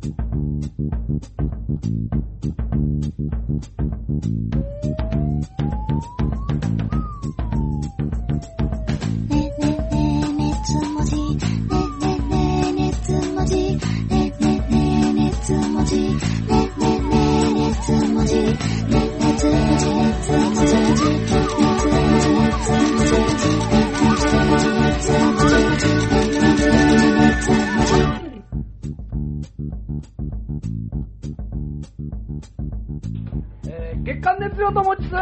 月刊熱量ともちすー。どうも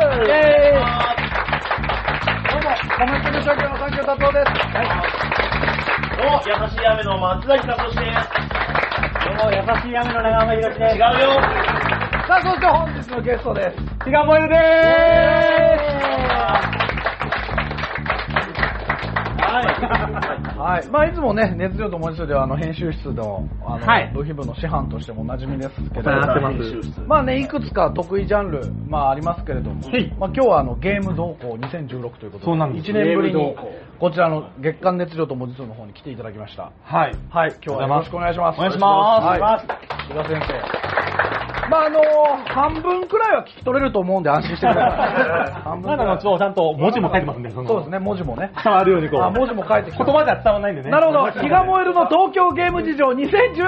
コメントの社協の三協達夫です。 どうも優しい雨の松崎達夫です。 どうも優しい雨の長浜ひろきです。 違うよ。 さあ、そして本日のゲストです。 比嘉萌でーはい。まあいつもね、熱量ともちすでは編集室のはい、 部品部の師範としてもおなじみですけど、 やってます。 まあね、いくつか得意ジャンル、まあありますけれども、 はいまあ今日はゲーム動向2016ということで、 そうなんです 1年ぶりにゲーム動向こちらの月刊熱量と文字数の方に来ていただきました。 はい。 はい、今日はよろしくお願いします。 お願いします。 はい、比嘉先生。まあ半分くらいは聞き取れると思うんで安心してください。半分くらい。 ちゃんと文字も書いてますんで、 そうですね、文字もね。 伝わるようにこう。 文字も書いてきて。 言葉じゃ伝わらないんでね。 なるほど。比嘉燃えるの東京ゲーム事情2016。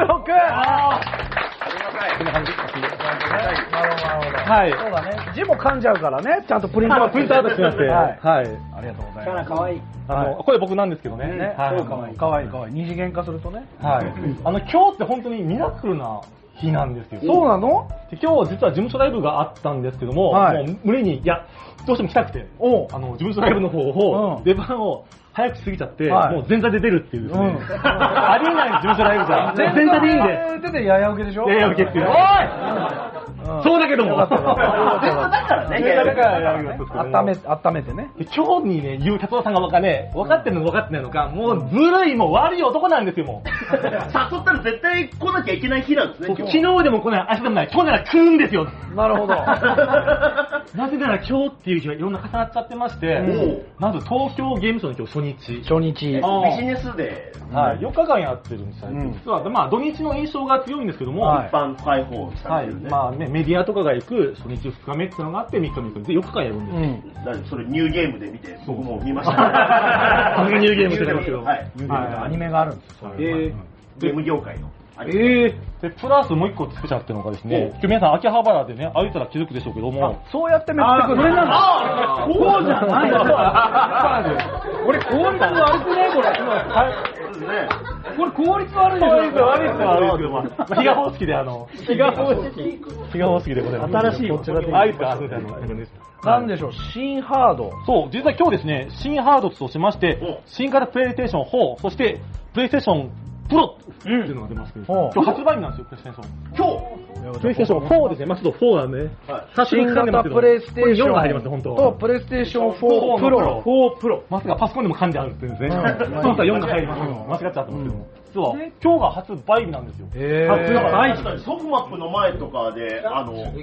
こんな感じ。 なるほど。 はい。 そうだね。字も噛んじゃうからね。ちゃんとプリントアウトプリントアウトしまして。 はい。 はい。 ありがとうございキャラます。 可愛い。 はいこれ僕なんですけどね。 ね、 はい。 かわいい。かわいいかわいい。二次元化するとね。 はい。今日って本当にミラクルな日なんですよ。 そうなの？ で今日実は事務所ライブがあったんですけども、 はいもう無理に、どうしても来たくて、 おう。 事務所ライブの方を、出番を早く過ぎちゃって、 はいもう前座で出るっていうですね、 うんありえない事務所ライブじゃ、前座でいいんで、 出てやや受けでしょ？ やや受けっていう。おい、そうだけども。 よかったよかった前座だからね。 前座だからやるよ温めてね。 で今日にね、言う達夫さんが分かってるのか分かってないのか、もうずるい、もう悪い男なんですよ、もう。 誘ったら絶対来なきゃいけない日なんですね。 昨日でも来ない、明日でもない、今日なら来るんですよ。 なるほど。 なぜなら今日っていう日がいろんな重なっちゃってまして、なんと東京ゲームショウの今日初日。 初日。 ビジネスデー。 はい、4日間やってるんですよ。実は、まあ土日の印象が強いんですけども、 はい一般開放さはい、 れてるね。 まあね、メディアとかが行く初日2日目っていうのがあって、3日目で4日間やるんですよ。 それニューゲームで見て、僕も見ました。 さすがニューゲームってなりますけど。 はい。 アニメがあるんですよ。 ゲーム業界の。 で、プラスもう一個つけちゃってるのがですね、今日皆さん秋葉原でね、歩いたら気づくでしょうけども、 そうやってめってくる。これなんだ。こうじゃないの。俺効率悪くねこれ。 そうですね。 これ効率悪いでしょ。 悪いですけど、まあ、比嘉方式で比嘉方式でございます。 新しいこちらで。 あいつか、 なんでしょう、新ハード。 そう、実は今日ですね、新ハードとしまして、新型プレイステーション4、そして、プレイステーションプロっていうのが出ますけど、今日発売日なんですよ、プレイステーション。今日プレイステーション4ですね、まあちょっと4なんでね。 新型プレイステーション 4が入ります本当とプレイステーション4プロ。 4プロ。まさかパソコンでも噛んであるって言うんですね。本当は4が入りますけど、間違っちゃったんですけども。実は、今日が発売日なんですよ。 発売日。確かにソフマップの前とかで、もう。 違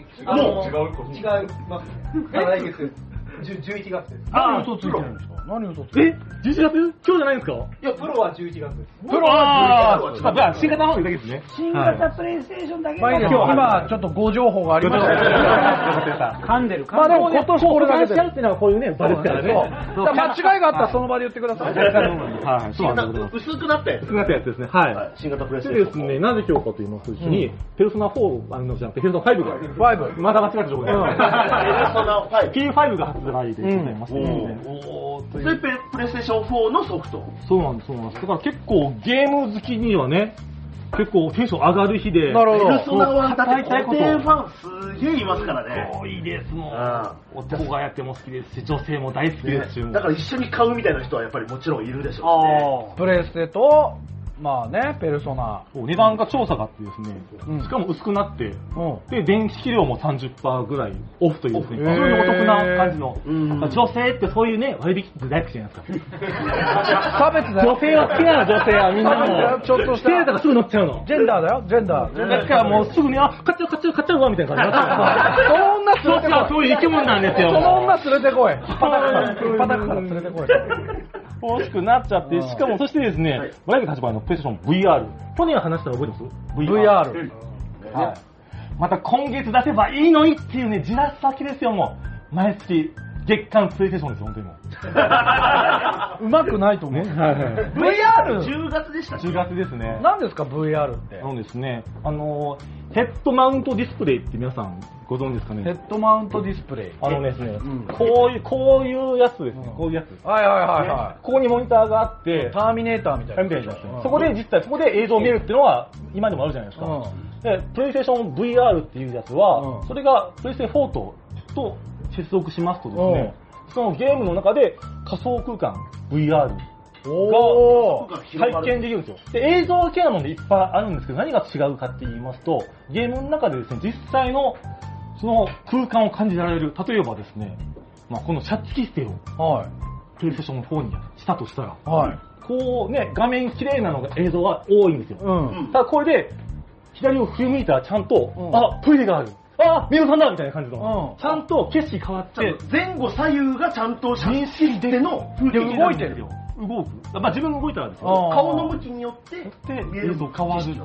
う。来月。11月です。 何嘘ついてるんですか？何嘘ついてる？ 11月？今日じゃないんですか？ いや、プロは11月です。 プロは 11月。じゃあ、新型の方だけですね。 新型プレイステーションだけ。まあいいです。今ちょっとご情報がありましたけど。噛んでる。まあでも今年これだけで。 っていうのはこういうね、場ですからね。 間違いがあったらその場で言ってください。 はい、そうなんです。 薄くなったやつ。 薄くなったやつですね。はい。 新型プレイステーション。 でですね、なぜ今日かと言いますと、一緒に、ペルソナ4、じゃなくて、ペルソナ5が。 5。 まだ間違った情報です。 ペルソナ5。 P5 が発売でございます。 それプレイステーション4のソフト。 そうなんです。だから結構ゲーム好きにはね、結構テンション上がる日で。 なるほど。 ペルソナはだって固定ファンすげえいますからね。 多いです、もう。男がやっても好きですし、女性も大好きですし。 だから一緒に買うみたいな人はやっぱりもちろんいるでしょうね。 プレイステと、まあね、ペルソナ。 値段が調査があってですね、しかも薄くなって、で、電気量も 30% ぐらいオフというですね、非常にお得な感じの、女性ってそういうね、割引って大好きじゃないですか。 差別だよ。 女性は好きなの、女性はみんなもう。 ちょっとした。 セールとかすぐ乗っちゃうの。 ジェンダーだよ、ジェンダー。 だからもうすぐに、買っちゃうわ、みたいな感じになっちゃう。 その女連れてこい。 そういう生き物なんですよ。 その女連れてこい。パタクから連れてこい。 欲しくなっちゃって、しかもそしてですね、来月発売のプレイステーション VR。去年話したの覚えてます VR。 はい。また今月出せばいいのにっていうね、じらす先ですよ、もう。毎月、月間プレイステーションですよ、本当にもう。 うまくないと思う。 はいはい。 VR? 10月でしたっけ？ 10月ですね。 何ですか VR って。 そうですね。ヘッドマウントディスプレイって皆さんご存知ですかね。 ヘッドマウントディスプレイ。 ですね、こういうやつですね。こういうやつ。 はいはいはいはい。 ここにモニターがあって、 ターミネーターみたいな。 そこで実際、そこで映像を見るっていうのは今でもあるじゃないですか。で、プレイステーション VR っていうやつは、それがプレイステ4と接続しますとですね、そのゲームの中で仮想空間 VR が体験できるんですよ。で、映像系なのでいっぱいあるんですけど、何が違うかって言いますと、ゲームの中でですね、実際のその空間を感じられる。例えばですね、このシャツキステをプレイステーション4にしたとしたら、こうね、画面綺麗なのが映像が多いんですよ。ただこれで左を振り向いたらちゃんと、トイレがある。ミノさんだみたいな感じの、ちゃんと景色変わって、 前後左右がちゃんと認識しての風景動いてるよ。 動く。自分が動いたらですよ。 顔の向きによって映像変わるっていう。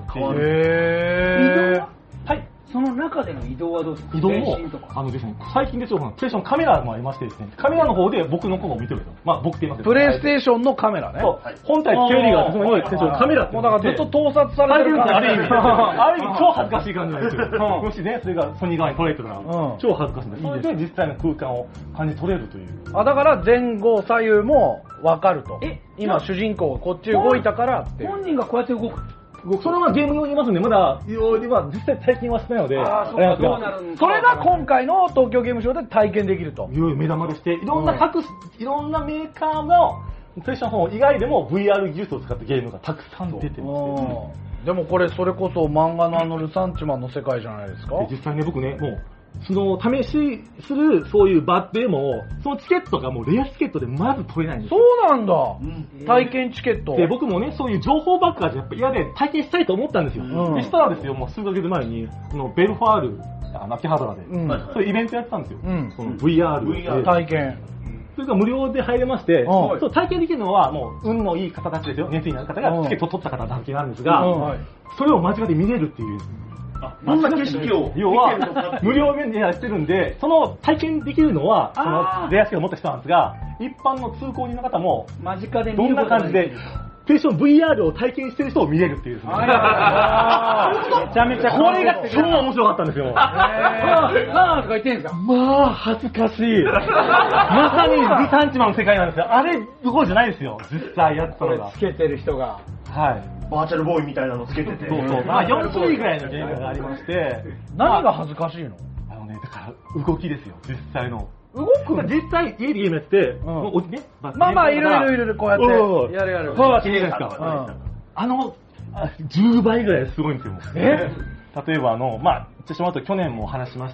移動ははい。 その中での移動はどうですか？ 移動も、ですね、最近ですよ、プレイステーションカメラもありましてですね、カメラの方で僕のことを見てるんですよ。僕って言いますプレイステーションのカメラね。 そう。本体テレビが、そのカメラって。 もうだからずっと盗撮されてる感じ。 ある意味超恥ずかしい感じなんですよ。もしね、それがソニー側に撮れてたら、超恥ずかしいんです。それで実際の空間を感じ取れるという。 だから前後左右も分かると。今主人公がこっち動いたからって。 本人がこうやって動く。 それはゲーム用にいますんで、まだ実際体験はしてないので、 それが今回の東京ゲームショウで体験できると。 いろいろ目玉でして、いろんなメーカーのプレイステーション4以外でも VR 技術を使ったゲームがたくさん出てるんですよ。 でもこれそれこそ漫画のルサンチマンの世界じゃないですか。 実際ね、僕ね、もうその試しするそういう場でも、そのチケットがもうレアチケットでまず取れないんですよ。 そうなんだ。体験チケット。 で、僕もね、そういう情報ばっかじゃやっぱ嫌で体験したいと思ったんですよ。でしたらですよ、もう数ヶ月前に、ベルファール、秋葉原で、そういうイベントやってたんですよ。その VR 体験。 それが無料で入れまして、そう体験できるのはもう運のいい方たちですよ。熱意のある方がチケットを取った方だけなんですが、それを間違って見れるっていう。 どんな景色を要は無料面でやってるんで、その体験できるのはそのレアチケットを持った人なんですが、一般の通行人の方も間近でどんな感じでプレイステーション VR を体験してる人を見れるっていうですね。めちゃめちゃこれが超面白かったんですよ。 とか言ってんですか？ 恥ずかしい。まさにリサンチマンの世界なんですよ。あれどころじゃないですよ。実際やってたのが。 つけてる人が。 はい。 バーチャルボーイみたいなのつけてて。 そう。4種類ぐらいのゲームがありまして。 何が恥ずかしいの？ だから動きですよ、実際の。 動く？ 実際家でゲームやって、いるこうやって。やる。 そうは知りですか。10倍ぐらいすごいんですよ。例えば言ってしまうと去年も話しました。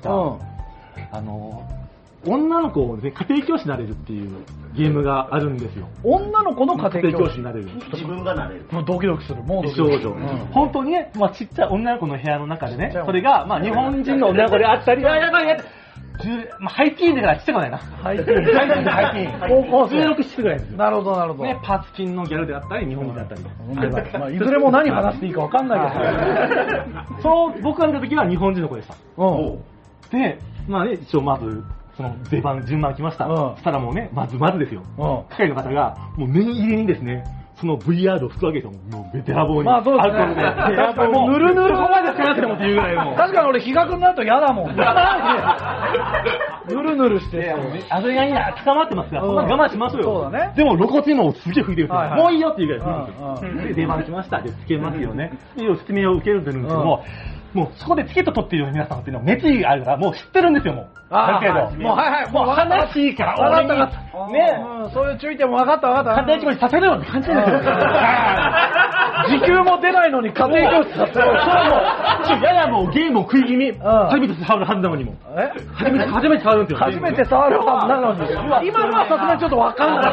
女の子を家庭教師になれるっていうゲームがあるんですよ。 女の子の家庭教師になれる。 自分がなれる。 もうドキドキする。もう美少女。本当にね、ちっちゃい女の子の部屋の中でね、それが日本人の女の子であったり、やばいハイティーンだからちっちゃくないな。 ハイティーン。 高校生。16、7ぐらいですよ。 なるほど。 ね、パーツキンのギャルであったり、日本人であったり。 いずれも何話していいか分かんないけど。 僕が見た時は日本人の子でした。で、一応まず、その出番、順番来ました。そしたらもうね、まずですよ。係の方が、もう念入りにですね、その VR を吹くわけですよ。もうベテラボーに。 そうですね。 確かにもうぬるぬるここまでつけなくてもっていうぐらいもう。 確かに俺、比較になると嫌だもん。ぬるぬるして。 アドレナリンが捕まってますから、そんな我慢しますよ。 そうだね。 でも露骨のをすげえ吹いてるんですよ。もういいよっていうぐらい。で、出番来ました。で、つけますよね。いう説明を受けるんですけども、もうそこでチケット取っている皆さんっていうのは熱意があるからもう知ってるんですよ、もう。だけど。 もう話いいから、俺に。 ね、そういう注意点も分かった。 家庭教師させるよって感じですよ。 時給も出ないのに家庭教師させる。 ややもうゲームを食い気味。初めて触るはずなのにも。初めて触るんですよ。 初めて触るはずなのに。今のはさすがにちょっと分かんない。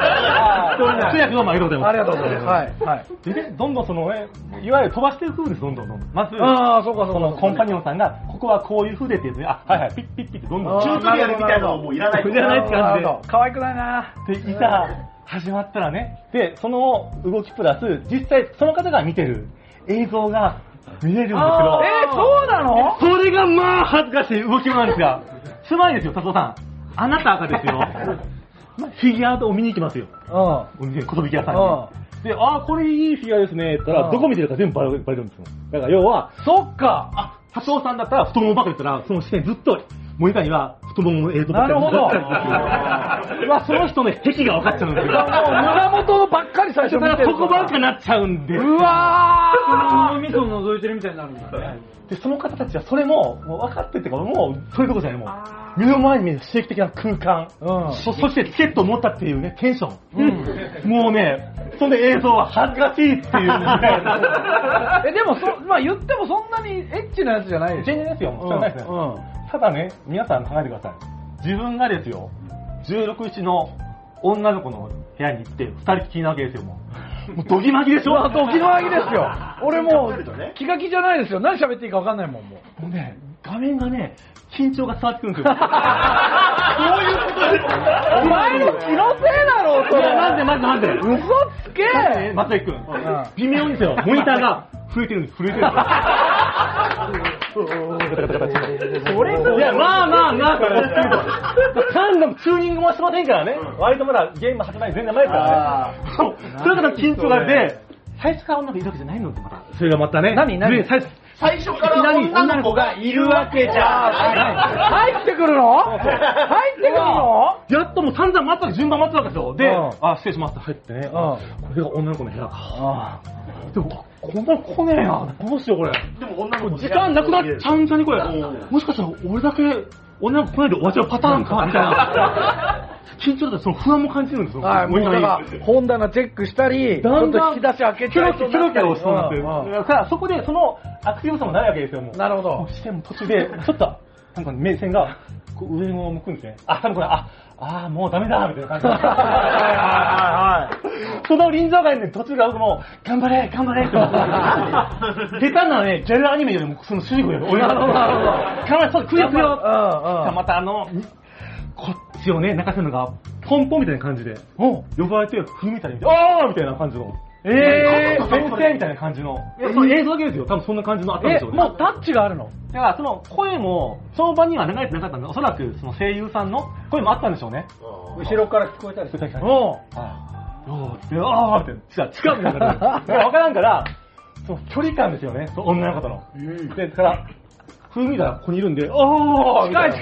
通訳どうもありがとうございます。 ありがとうございます。はい。 で、どんどんそのいわゆる飛ばしていくんです、どんどん。まず、 そうか。 そのコンパニオンさんが、ここはこういう風でって言って、ピッピッピッってどんどん。 チュートリアルみたいなのもういらない。 いらないって感じで。 可愛くないな。 で、いざ始まったらね、で、その動きプラス、実際その方が見てる映像が見れるんですけど、 そうなの？ それがまあ恥ずかしい動きなんですが、つまりですよ、佐藤さん、あなたがですよ、フィギュアを見に行きますよ。お店、寿屋さんに。で、これいいフィギュアですね、って言ったら、どこ見てるか全部バレるんですよ。だから要は、 そっか。 佐藤さんだったら太ももばっかり言ったら、その視線ずっと、モニターには太ももの映像ばっかり。 なるほど。 その人の癖が分かっちゃうんですよ。 もう胸元ばっかり最初見てる。 そこばっかになっちゃうんで。 うわー。脳みそを覗いてるみたいになるんだね。 で、その方たちはそれもう分かってってからもう、そういうことじゃない、もう。目の前に見える刺激的な空間。そしてチケットを持ったっていうね、テンション。もうね、その映像は恥ずかしいっていう。 でもまあ言ってもそんなにエッチなやつじゃないでしょ。 全然ですよ、もうないですね。ただね、皆さん考えてください。自分がですよ、16、1の女の子の部屋に行って、2人きりなわけですよ、もうドギマギでしょ？ ドギマギですよ。俺もう、気が気じゃないですよ。何喋っていいか分かんないもん、もう。 もうね、画面がね、緊張が伝わってくるんですよ。 そういうことですお前の気のせいだろ、それ。 なんで嘘つけ松井くん。微妙にですよ、モニターが震えてるんです、震えてるんです。いや、まあ、何度もチューニングもしませんからね。割とまだゲーム始まり全然前ですからね。それから緊張があって、最初から女の子いるわけじゃないのってまた。それがまたね。 何最初から女の子がいるわけじゃ入ってくるの？入ってくるの？ やっともう散々待った順番待ってたわけですよ。で、失礼しますって入ってね。これが女の子の部屋か。でも、こんなの来ねえな。どうしようこれ。 でも女の子時間なくなっちゃうんじゃねこれ。もしかしたら俺だけ女の子来ないで終わっちゃうパターンかみたいな。緊張だったらその不安も感じるんですよ。 はい、もうだから本棚チェックしたり、ちょっと引き出し開けちゃうとキョロキョロしそうになってる。だからそこでそのアクティブさもないわけですよ。もうなるほど。 視点も途中でちょっとなんか目線がこう上を向くんですね。多分これもうダメだみたいな感じで。その臨場感で途中から僕も頑張れって下手なねギャルアニメよりもその主人公より俺がそうクイズよ。またこっちをね泣かせるのがポンポンみたいな感じで呼ばれて踏みたりみたいな感じの。先生みたいな感じの。その映像だけですよ。多分そんな感じのあったんでしょうね。 もうタッチがあるの？ だからその声もその場には流れてなかったんで、おそらくその声優さんの声もあったんでしょうね。 後ろから聞こえたりする。 みたいな。近くだからわからんから、その距離感ですよね。女の子との。で、から風味がここにいるんで、 近い。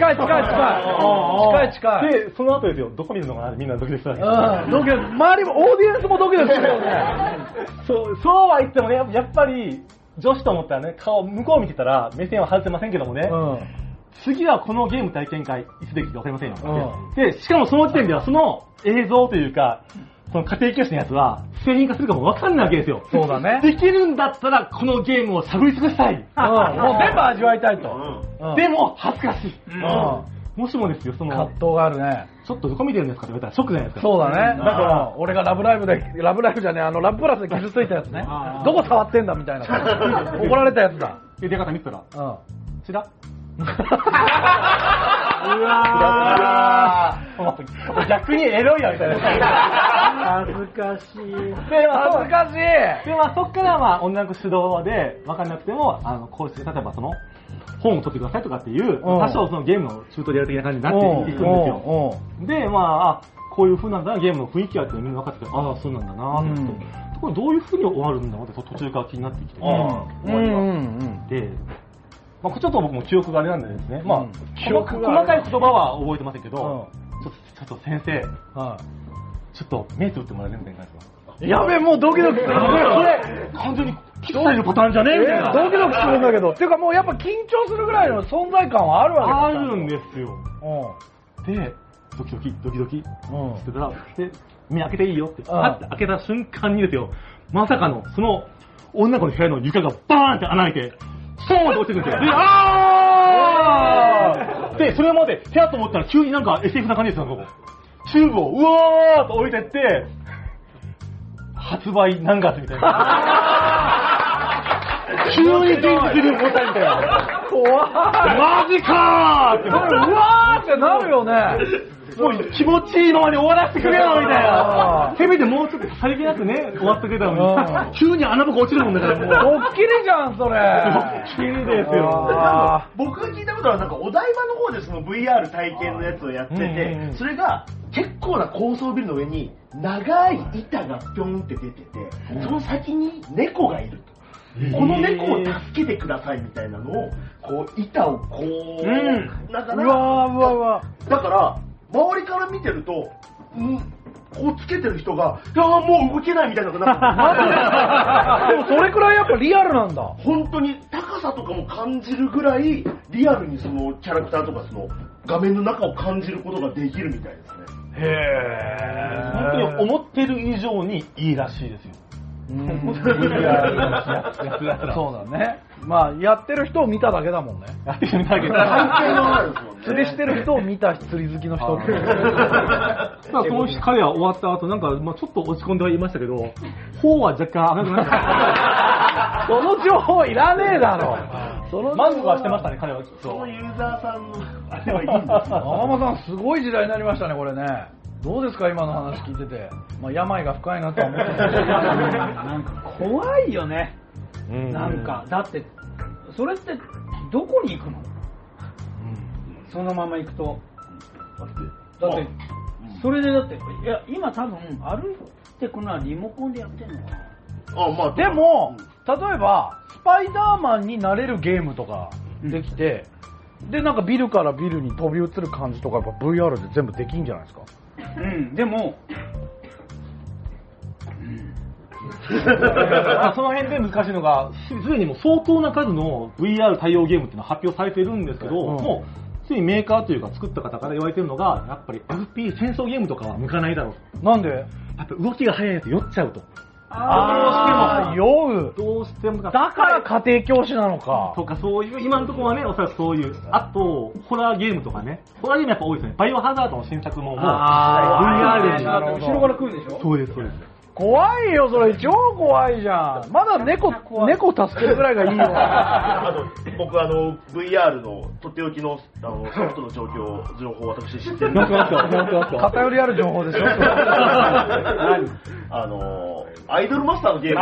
で、その後ですよ、どこ見るのかなみんなドキドキするわけ。 周りも、オーディエンスもドキドキするよね。 そうは言ってもね、やっぱり、女子と思ったらね、顔、向こう見てたら、目線は外せませんけどもね、次はこのゲーム体験会、いつできるかわかりませんよ。で、しかもその時点では、その映像というか、その家庭教師のやつは、製品化するかもわかんないわけですよ。 そうだね。 できるんだったら、このゲームを探り尽くしたい。 もう全部味わいたいと。 でも、恥ずかしい。もしもですよ、その、 葛藤があるね。 ちょっとどこ見てるんですかって言われたらショックじゃないですか。 そうだね。だから、俺がラブじゃねえ、ラブプラスで傷ついたやつね。どこ触ってんだみたいな。怒られたやつだ。 で、出方見てたら、ちらうわー逆にエロいやみたいな。 恥ずかしい。 で、そっから女の子主導で分かんなくても、こうして、例えばその、本を取ってくださいとかっていう、多少そのゲームのチュートリアル的な感じになっていくんですよ。で、こういう風なんだな、ゲームの雰囲気があってみんな分かってて、そうなんだなと思って。ところどういう風に終わるんだろうって途中から気になってきて。で、ちょっと僕も記憶があれなんでですね、細かい言葉は覚えてませんけど、ちょっと先生、ちょっと目つぶってもらえるみたいな感じやべえ、もうドキドキする。 これ、完全にキスされるパターンじゃねえみたいな。 ドキドキするんだけど。てかもうやっぱ緊張するぐらいの存在感はあるわけだ。 あるんですよ。で、ドキドキしてたら、で、目開けていいよって。開けた瞬間にですよ、まさかの、その、女の子の部屋の床がバーンって穴開いて、ストーンって落ちてくるんですよ。で、それまで、部屋と思ったら急になんか SF な感じですよ、チューブをうわーっと置いてって、発売何月みたいな。急に現実に戻ったみたいな。 怖い。 マジかーって。 うわーってなるよね。 もう気持ちいいのまで終わらせてくれよみたいな。せめてもうちょっとさりげなくね、終わってくれたのに、急に穴ぼこ落ちるもんだからもう。 ドッキリじゃん、それ。 ドッキリですよ。 僕が聞いたことは、なんかお台場の方でその VR 体験のやつをやってて、それが結構な高層ビルの上に長い板がぴょんって出てて、その先に猫がいると。この猫を助けてくださいみたいなのを、こう板をこう、だからだから周りから見てると、こうつけてる人が、いやーもう動けないみたいなのがでもそれくらいやっぱリアルなんだ。 本当に高さとかも感じるぐらいリアルにそのキャラクターとかその画面の中を感じることができるみたいですね。 へ本当に思ってる以上にいいらしいですよ。 そうだね。まあやってる人を見ただけだもんね。 やってる人だけど。 釣りしてる人を見た釣り好きの人って。 まあこの彼は終わった後なんかまあちょっと落ち込んではいましたけど、方は若干赤くなってた。 その情報いらねえだろ。 満足はしてましたね彼はきっと。 そのユーザーさんのあれはいいんですよ。 長間さんすごい時代になりましたねこれね。どうですか今の話聞いてて。まあ病が深いなとは思ってたけど。 なんか怖いよね。なんかだってそれってどこに行くの？そのまま行くと。だってそれでだっていや今多分歩いてくのはリモコンでやってんのかな。 まあでも例えばスパイダーマンになれるゲームとかできて、でなんかビルからビルに飛び移る感じとかやっぱ VR で全部できんじゃないですか。 でも、 その辺で難しいのが、すでにもう相当な数の VR 対応ゲームっていうのは発表されてるんですけど、もうすでにメーカーというか作った方から言われてるのが、やっぱり FP 戦争ゲームとかは向かないだろうと。 なんで？ やっぱ動きが速いと酔っちゃうと。 酔う。 どうしてもだから家庭教師なのか。 とかそういう、今のところはね、おそらくそういう、あと、ホラーゲームとかね。ホラーゲームやっぱ多いですね。バイオハザードの新作ももう、VR で。 後ろから来るんでしょ？ そうです、そうです。 怖いよ、それ超怖いじゃん。まだ猫助けるぐらいがいいよ。 僕VR のとっておきのソフトの情報を私知ってるんです偏りある情報でしょ。 アイドルマスターのゲーム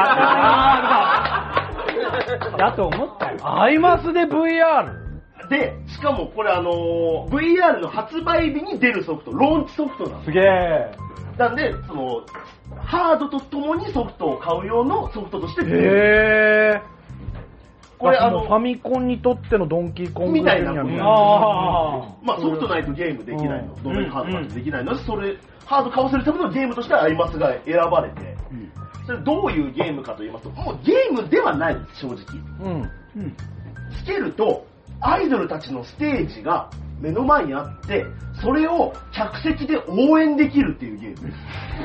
だと思ったよ。 アイマスで VR？ で、しかもこれVR の発売日に出るソフト、ローンチソフトなんです。 すげえ。 なんで、ハードとともにソフトを買う用のソフトとして出る。 へー。 これファミコンにとってのドンキーコングみたいな。 まあソフトないとゲームできないの。どんなにハードないとできないので、ハード買わせるためのゲームとしてアイマスが選ばれて、それどういうゲームかと言いますと、もうゲームではないです、正直。つけると、アイドルたちのステージが目の前にあって、それを客席で応援できるっていうゲームです。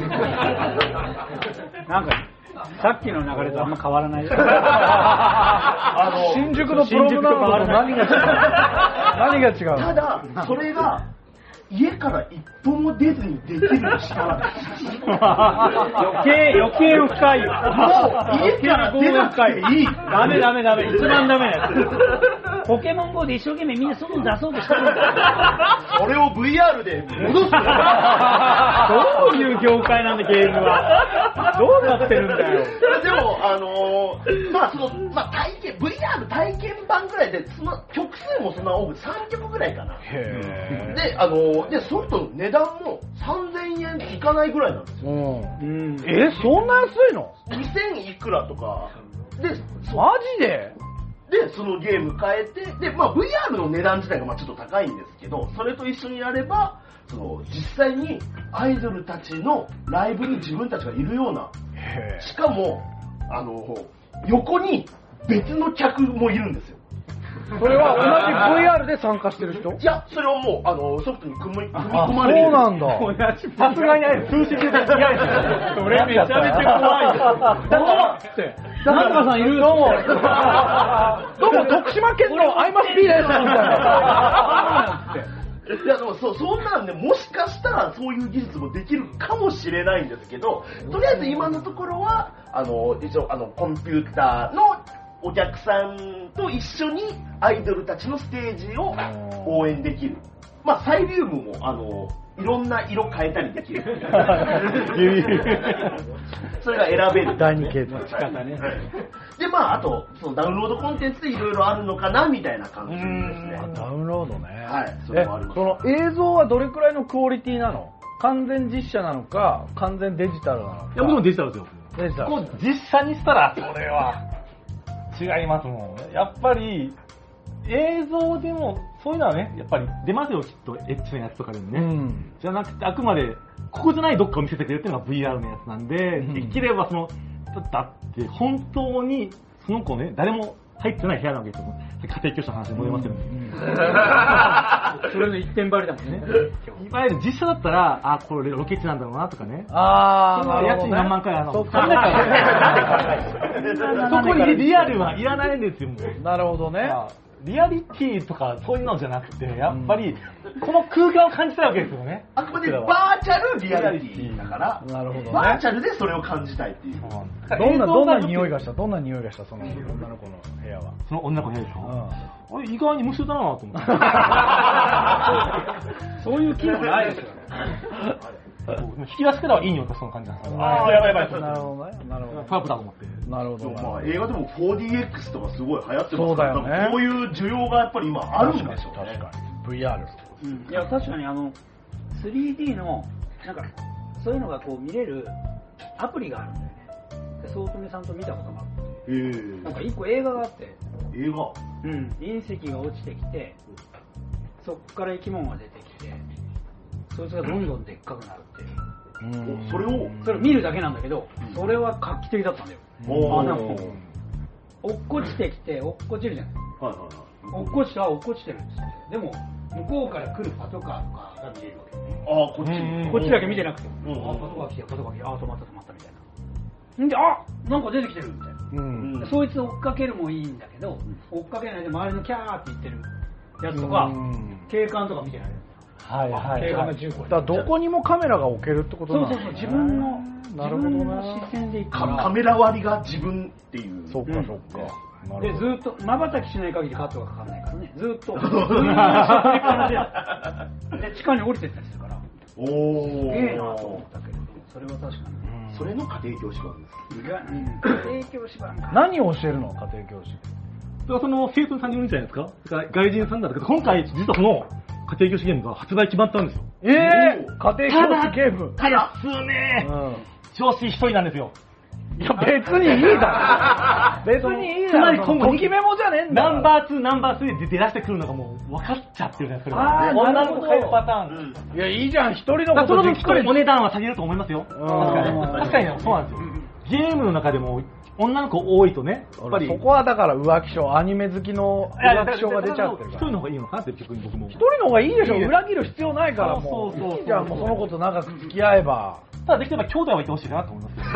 なんかさっきの流れとあんま変わらない。 新宿のプロムナードと何が違う？ ただ、それが家から一歩も出ずにできるとしたら余計深いよ。 もう家から出なくていい。 ダメ、一番ダメなやつ。ポケモン GO で一生懸命みんな外に出そうとしてるんだ。 それを VR で戻す。 どういう業界なんでゲームは。どうなってるんだよ。 でも体験 VR 体験版ぐらいでその曲数もそんな多く3曲ぐらいかな。でソフトの値段も3000円いかないぐらいなんですよ。 そんな安いの ？2000いくらとかで、 マジで？ でそのゲーム変えて、でVR の値段自体がちょっと高いんですけど、それと一緒にやれば実際にアイドルたちのライブに自分たちがいるような、しかも横に別の客もいるんですよ。 それは同じ VR で参加してる人？ いや、それはもうソフトに組み込まれる。 そうなんだ。 さすがに通信で違う。 それめちゃめちゃ怖いよ。怖って。なんかさんいる？どうも徳島県のアイマス P ですみたいな。 いやでもそんなんで、もしかしたらそういう技術もできるかもしれないんですけど、とりあえず今のところは一応コンピューターのお客さんと一緒にアイドルたちのステージを応援できる。まあサイリウムもいろんな色変えたりできる。それが選べる。 第2形態。 仕方ね。 で、まあ、あと、そのダウンロードコンテンツでいろいろあるのかな、みたいな感じですね。 ダウンロードね。 はい、それもあります。 その映像はどれくらいのクオリティなの？完全実写なのか、完全デジタルなのか。 いや、僕もデジタルですよ。 デジタル。 こう実写にしたら、それは違いますもん。やっぱり、映像でも、そういうのはね、やっぱり出ますよ、きっと、エッチなやつとかでもね。じゃなくて、あくまで、ここじゃないどっかを見せてくれるっていうのが VR のやつなんで、できればだって本当に、その子ね、誰も入ってない部屋なわけですよ。家庭教師の話に戻りますよね。 それの一点張りだもんね。 いわゆる実写だったら、これロケ地なんだろうなとかね。家賃何万回そこにリアルはいらないんですよ、もう。 なるほどね。 リアリティとかそういうのじゃなくて、やっぱり、この空間を感じたいわけですよね。 あくまでバーチャルリアリティだから、 なるほどね。 バーチャルでそれを感じたいっていう。 どんな匂いがした、その女の子の部屋は。 その女の子の部屋ですか？あれ、意外に無臭だなと思って。 そういう機能ないですよね。 引き出しからはいい匂いがその感じなんですよ。 やばい。 なるほどね。なるほど。 パープだと思って。 なるほど。 まあ映画でも 4DX とかすごい流行ってますから、 そうだよね。 こういう需要がやっぱり今あるんでしょうね。 確かに。VR。 いや、確かに3D の、なんか、そういうのがこう見れるアプリがあるんだよね。で、早乙女さんと見たことがあって。なんか一個映画があって。 映画？ 隕石が落ちてきて、そっから生き物が出てきて、そいつがどんどんでっかくなるっていう。 それを見るだけなんだけど、それは画期的だったんだよ。落っこちてきて、落っこちるじゃない。落っこちてるんですって。でも、向こうから来るパトカーとかが見えるわけね。こっちだけ見てなくて。パトカー来て、止まったみたいな。んで、なんか出てきてるみたいな。そいつ追っかけるもいいんだけど、追っかけないで周りのキャーって言ってるやつとか、警官とか見てない。警官が10個。 だからどこにもカメラが置けるってことなんですね。 自分の視線でいくから。 カメラ割りが自分っていう。 そっか。 で、ずっと、瞬きしない限りカットがかかんないからね。ずっと。で、地下に降りてったりするから。すげえなと思ったけど、それは確かに。 それの家庭教師版です。 家庭教師版か。 何を教えるの家庭教師。 その生徒さんにいるんじゃないですか？外人さんだったけど、今回、実はその家庭教師ゲームが発売決まったんですよ。 家庭教師ゲーム。 ただ、ね、調子一人なんですよ。 いや、別にいいだろ。別にいいだろ。つまり今後、ときメモじゃねえんだ。 ナンバー2、ナンバー3で出だしてくるのがもう分かっちゃってるじゃないですか。女の子変えるパターン。 いや、いいじゃん、一人のことでしっかりお値段は下げると思いますよ。確かにね、そうなんですよ。ゲームの中でも、女の子多いとね、 やっぱりそこはだから浮気症、アニメ好きの浮気症が出ちゃってるから。 一人の方がいいのかなって逆に僕も。 一人の方がいいでしょ、裏切る必要ないからもう。じゃあもうその子と長く付き合えば。 ただできれば兄弟はいてほしいかなと思いますよ。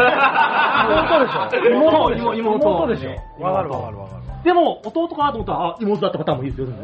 妹でしょ。 妹でしょ。わかる。 でも弟かなと思ったら妹だったパターンもいいですよ。もういい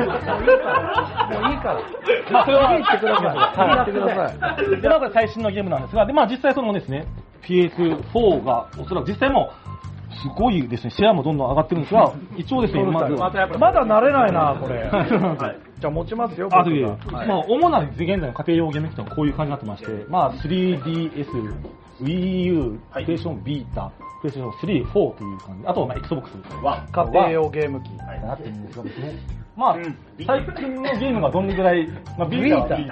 から。 まあそれは言ってください。 でまず最新のゲームなんですが、でまあ実際そのですね PS4 がおそらく実際もすごいですね、シェアもどんどん上がってるんですが、一応ですね、まだ慣れないな、これ。じゃあ持ちますよ、 まあ、主な現在の家庭用ゲーム機というのはこういう感じになってまして、まあ、3DS、Wii U、PlayStation Vita、PlayStation 3、4という感じ、あとはまあ Xbox は家庭用ゲーム機になってるんですがですね、まあ、最近のゲームがどんぐらい、まあ、ビータ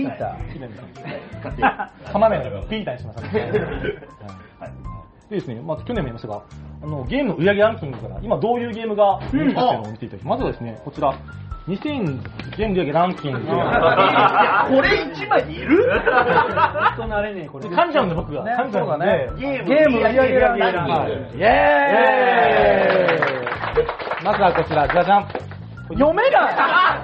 玉ねぎビータにしましたね。でですね、まあ、去年も言いましたが、ゲームの売上ランキングから今どういうゲームが人気かっていうのを見ていただきます。まずはですね、こちら、2000売上ランキングで、 これ一枚いる？ となれねえ、これ。 噛んじゃうんで僕が。噛んじゃうんで、 ゲーム売上ランキング。イェーイ！ まずはこちら、じゃじゃん。 読めない！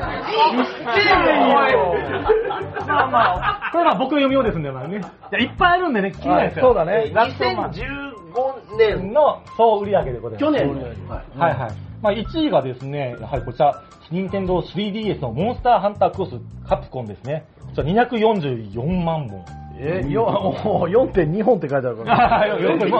まあ、これは僕の読みようですんだよね。いっぱいあるんでね、気になるんですよ。 そうだね。 2015年の総売上でございます。 去年。 はいはい。まあ1位がですね、やはりこちら、任天堂 3DS のモンスターハンタークロスカプコンですね。こちら244万本。 4.2 本って書いてあるから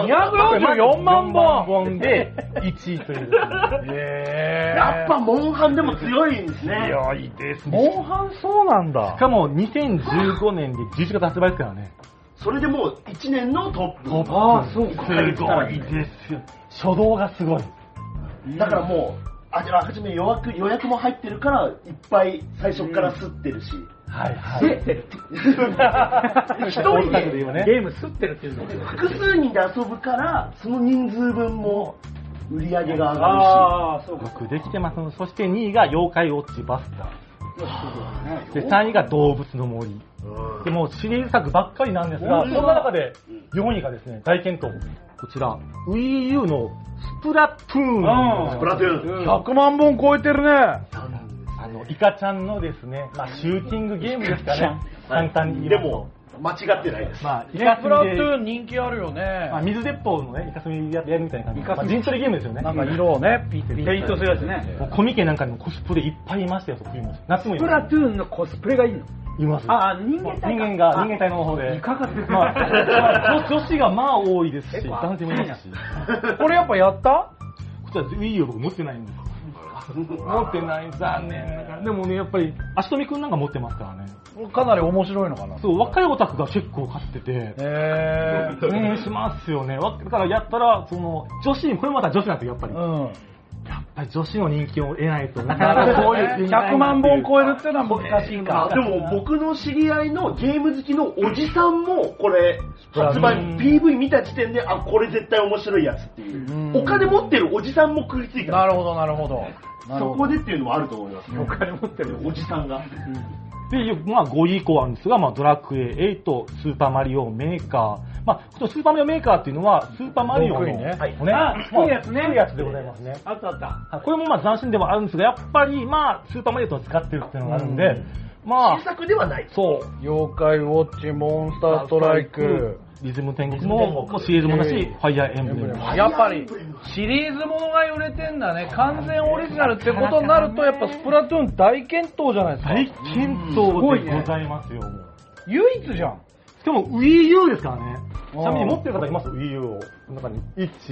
244万本で1位という。 やっぱモンハンでも強いんですね。 いや、いいですね。モンハンそうなんだ。 しかも2015年で11月発売ですからね。 それでもう1年のトップ。 ああ、そうか。すごいですよ。初動がすごい。 だからもう、はじめ予約も入ってるから、いっぱい最初から吸ってるし。 はいはい。 吸ってる。 一人でゲーム吸ってるっていうの。 複数人で遊ぶから、その人数分も売り上げが上がるし。 ああ、そうか。 よくできてます。そして2位が妖怪ウォッチバスター。で、3位が動物の森。でもシリーズ作ばっかりなんですが、そんな中で4位がですね、大健闘。こちら、Wii U のスプラトゥーン。 スプラトゥーン。 100万本超えてるね。 イカちゃんのですね、シューティングゲームですかね。簡単に言いますと。 でも、間違ってないです。 イカスミでスプラトゥーン人気あるよね。 水鉄砲のね、イカスミやるみたいな感じ。陣取りゲームですよね。 なんか色をね、ピッペイントするやつね。 コミケなんかにもコスプレいっぱいいましたよ、冬も。夏もいスプラトゥーンのコスプレがいいの？ います。 人間体の方で。 イカが出てる。 女子が多いですし、男性もいますし。 これやっぱやった？ こちら Wii U 僕持ってないんです。持ってない、残念。でもね、やっぱり、足富くんなんか持ってますからね。 かなり面白いのかな。 そう、若いオタクが結構買ってて。しますよね。だからやったら、女子に、これまた女子なんですよ、やっぱり。やっぱり女子の人気を得ないと、なかなかこういう 100万本超えるっていうのは難しいか。 でも僕の知り合いのゲーム好きのおじさんも、これ、発売 PV 見た時点で、これ絶対面白いやつっていう。お金持ってるおじさんも食いついた。 なるほど、なるほど。 そこでっていうのもあると思います。 お金持ってるおじさんが。 で、5位以降あるんですが、ドラクエ8、スーパーマリオメーカー。このスーパーマリオメーカーっていうのは、スーパーマリオの、 低いやつね。 低いやつでございますね。 あったあった。 これも斬新ではあるんですが、やっぱり、スーパーマリオと使ってるっていうのがあるんで、 新作ではない。 そう。 妖怪ウォッチ、モンスターストライク、 リズム天国もシリーズもだし、ファイヤーエンブレム。 やっぱりシリーズものが売れてんだね。完全オリジナルってことになると、やっぱスプラトゥーン大健闘じゃないですか。 大健闘でございますよ。 唯一じゃん。 しかも Wii U ですからね。ちなみに持ってる方います？ Wii U を。中に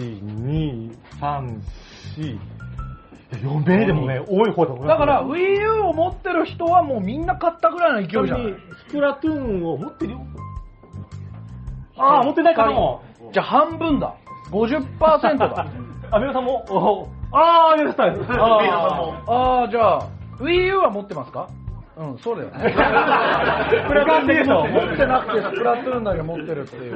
1、2、3、4。4名でもね、多い方だと思います。 だから Wii U を持ってる人はもうみんな買ったぐらいの勢いじゃん。 スプラトゥーンを持ってるよ。持ってない方も。 じゃあ半分だ。50% だ。 皆さんも皆さんも。 じゃあ、Wii U は持ってますか？そうだよね。 スプラトゥーンでしょ。 持ってなくてスプラトゥーンだけ持ってるっていう。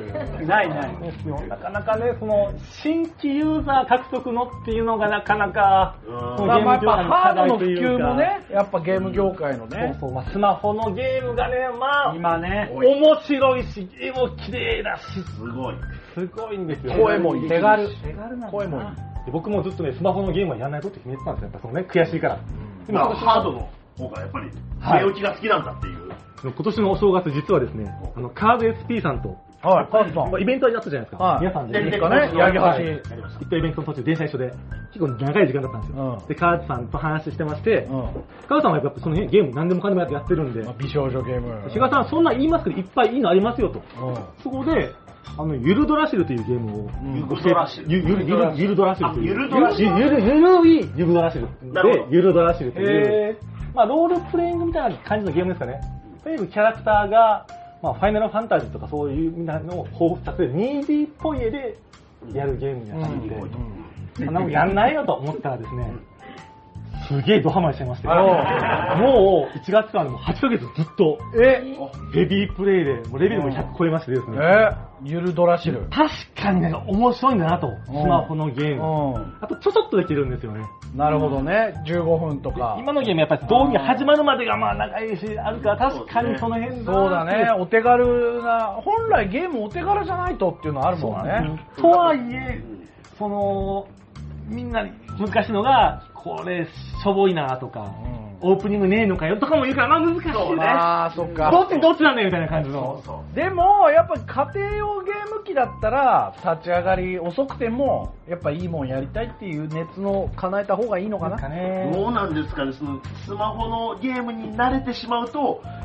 ない。 なかなかね、新規ユーザー獲得のっていうのがなかなか、 やっぱハードの普及もね、やっぱゲーム業界のね。 スマホのゲームがね、 今ね、 面白いし、絵も綺麗だし、 すごいんですよ。 声もいい。手軽な声もいい。 僕もずっとね、スマホのゲームはやらないとって決めてたんですよ。やっぱ悔しいから。 でもハードの方がやっぱり、前置きが好きなんだっていう。 今年のお正月、実はですね、カード SP さんと、 カードさん。 イベントやったじゃないですか。皆さんで。 八木橋。 行ったイベントの途中、電車一緒で、結構長い時間だったんですよ。で、カードさんと話してまして、カードさんはやっぱそのゲーム何でもかんでもやってるんで、 美少女ゲーム。 比嘉さん、そんなん言いますけど、いっぱいいいのありますよと。そこで、ゆるドラシルというゲームを、ゆるドラシル。ゆるドラシルという。ゆるドラシル。ゆるドラシル。で、ゆるドラシルという。ロールプレイングみたいな感じのゲームですかね。とにかくキャラクターが、ファイナルファンタジーとかそういうみたいなのを彷彿させる 2D っぽい絵でやるゲームになっていて、やんないよと思ったらですね、すげえドハマりしちゃいまして、もう1月からもう8ヶ月ずっとヘビープレイでもうレベルも100超えましてですね、 ゆるドラシル確かにね面白いんだなと、スマホのゲーム、あとちょっとできるんですよね。 なるほどね、15分とか。 今のゲームやっぱり導入始まるまでが長いしあるから確かにその辺そうだね、お手軽な、本来ゲームお手軽じゃないとっていうのはあるもんね。 とはいえみんな難しいのがこれしょぼいなとか、オープニングねえのかよとかも言うから難しいね。 そっか。 どっちなんだよみたいな感じの。 でもやっぱ家庭用ゲーム機だったら立ち上がり遅くてもやっぱいいもんやりたいっていう熱の叶えた方がいいのかな。 どうなんですかね、そのスマホのゲームに慣れてしまうと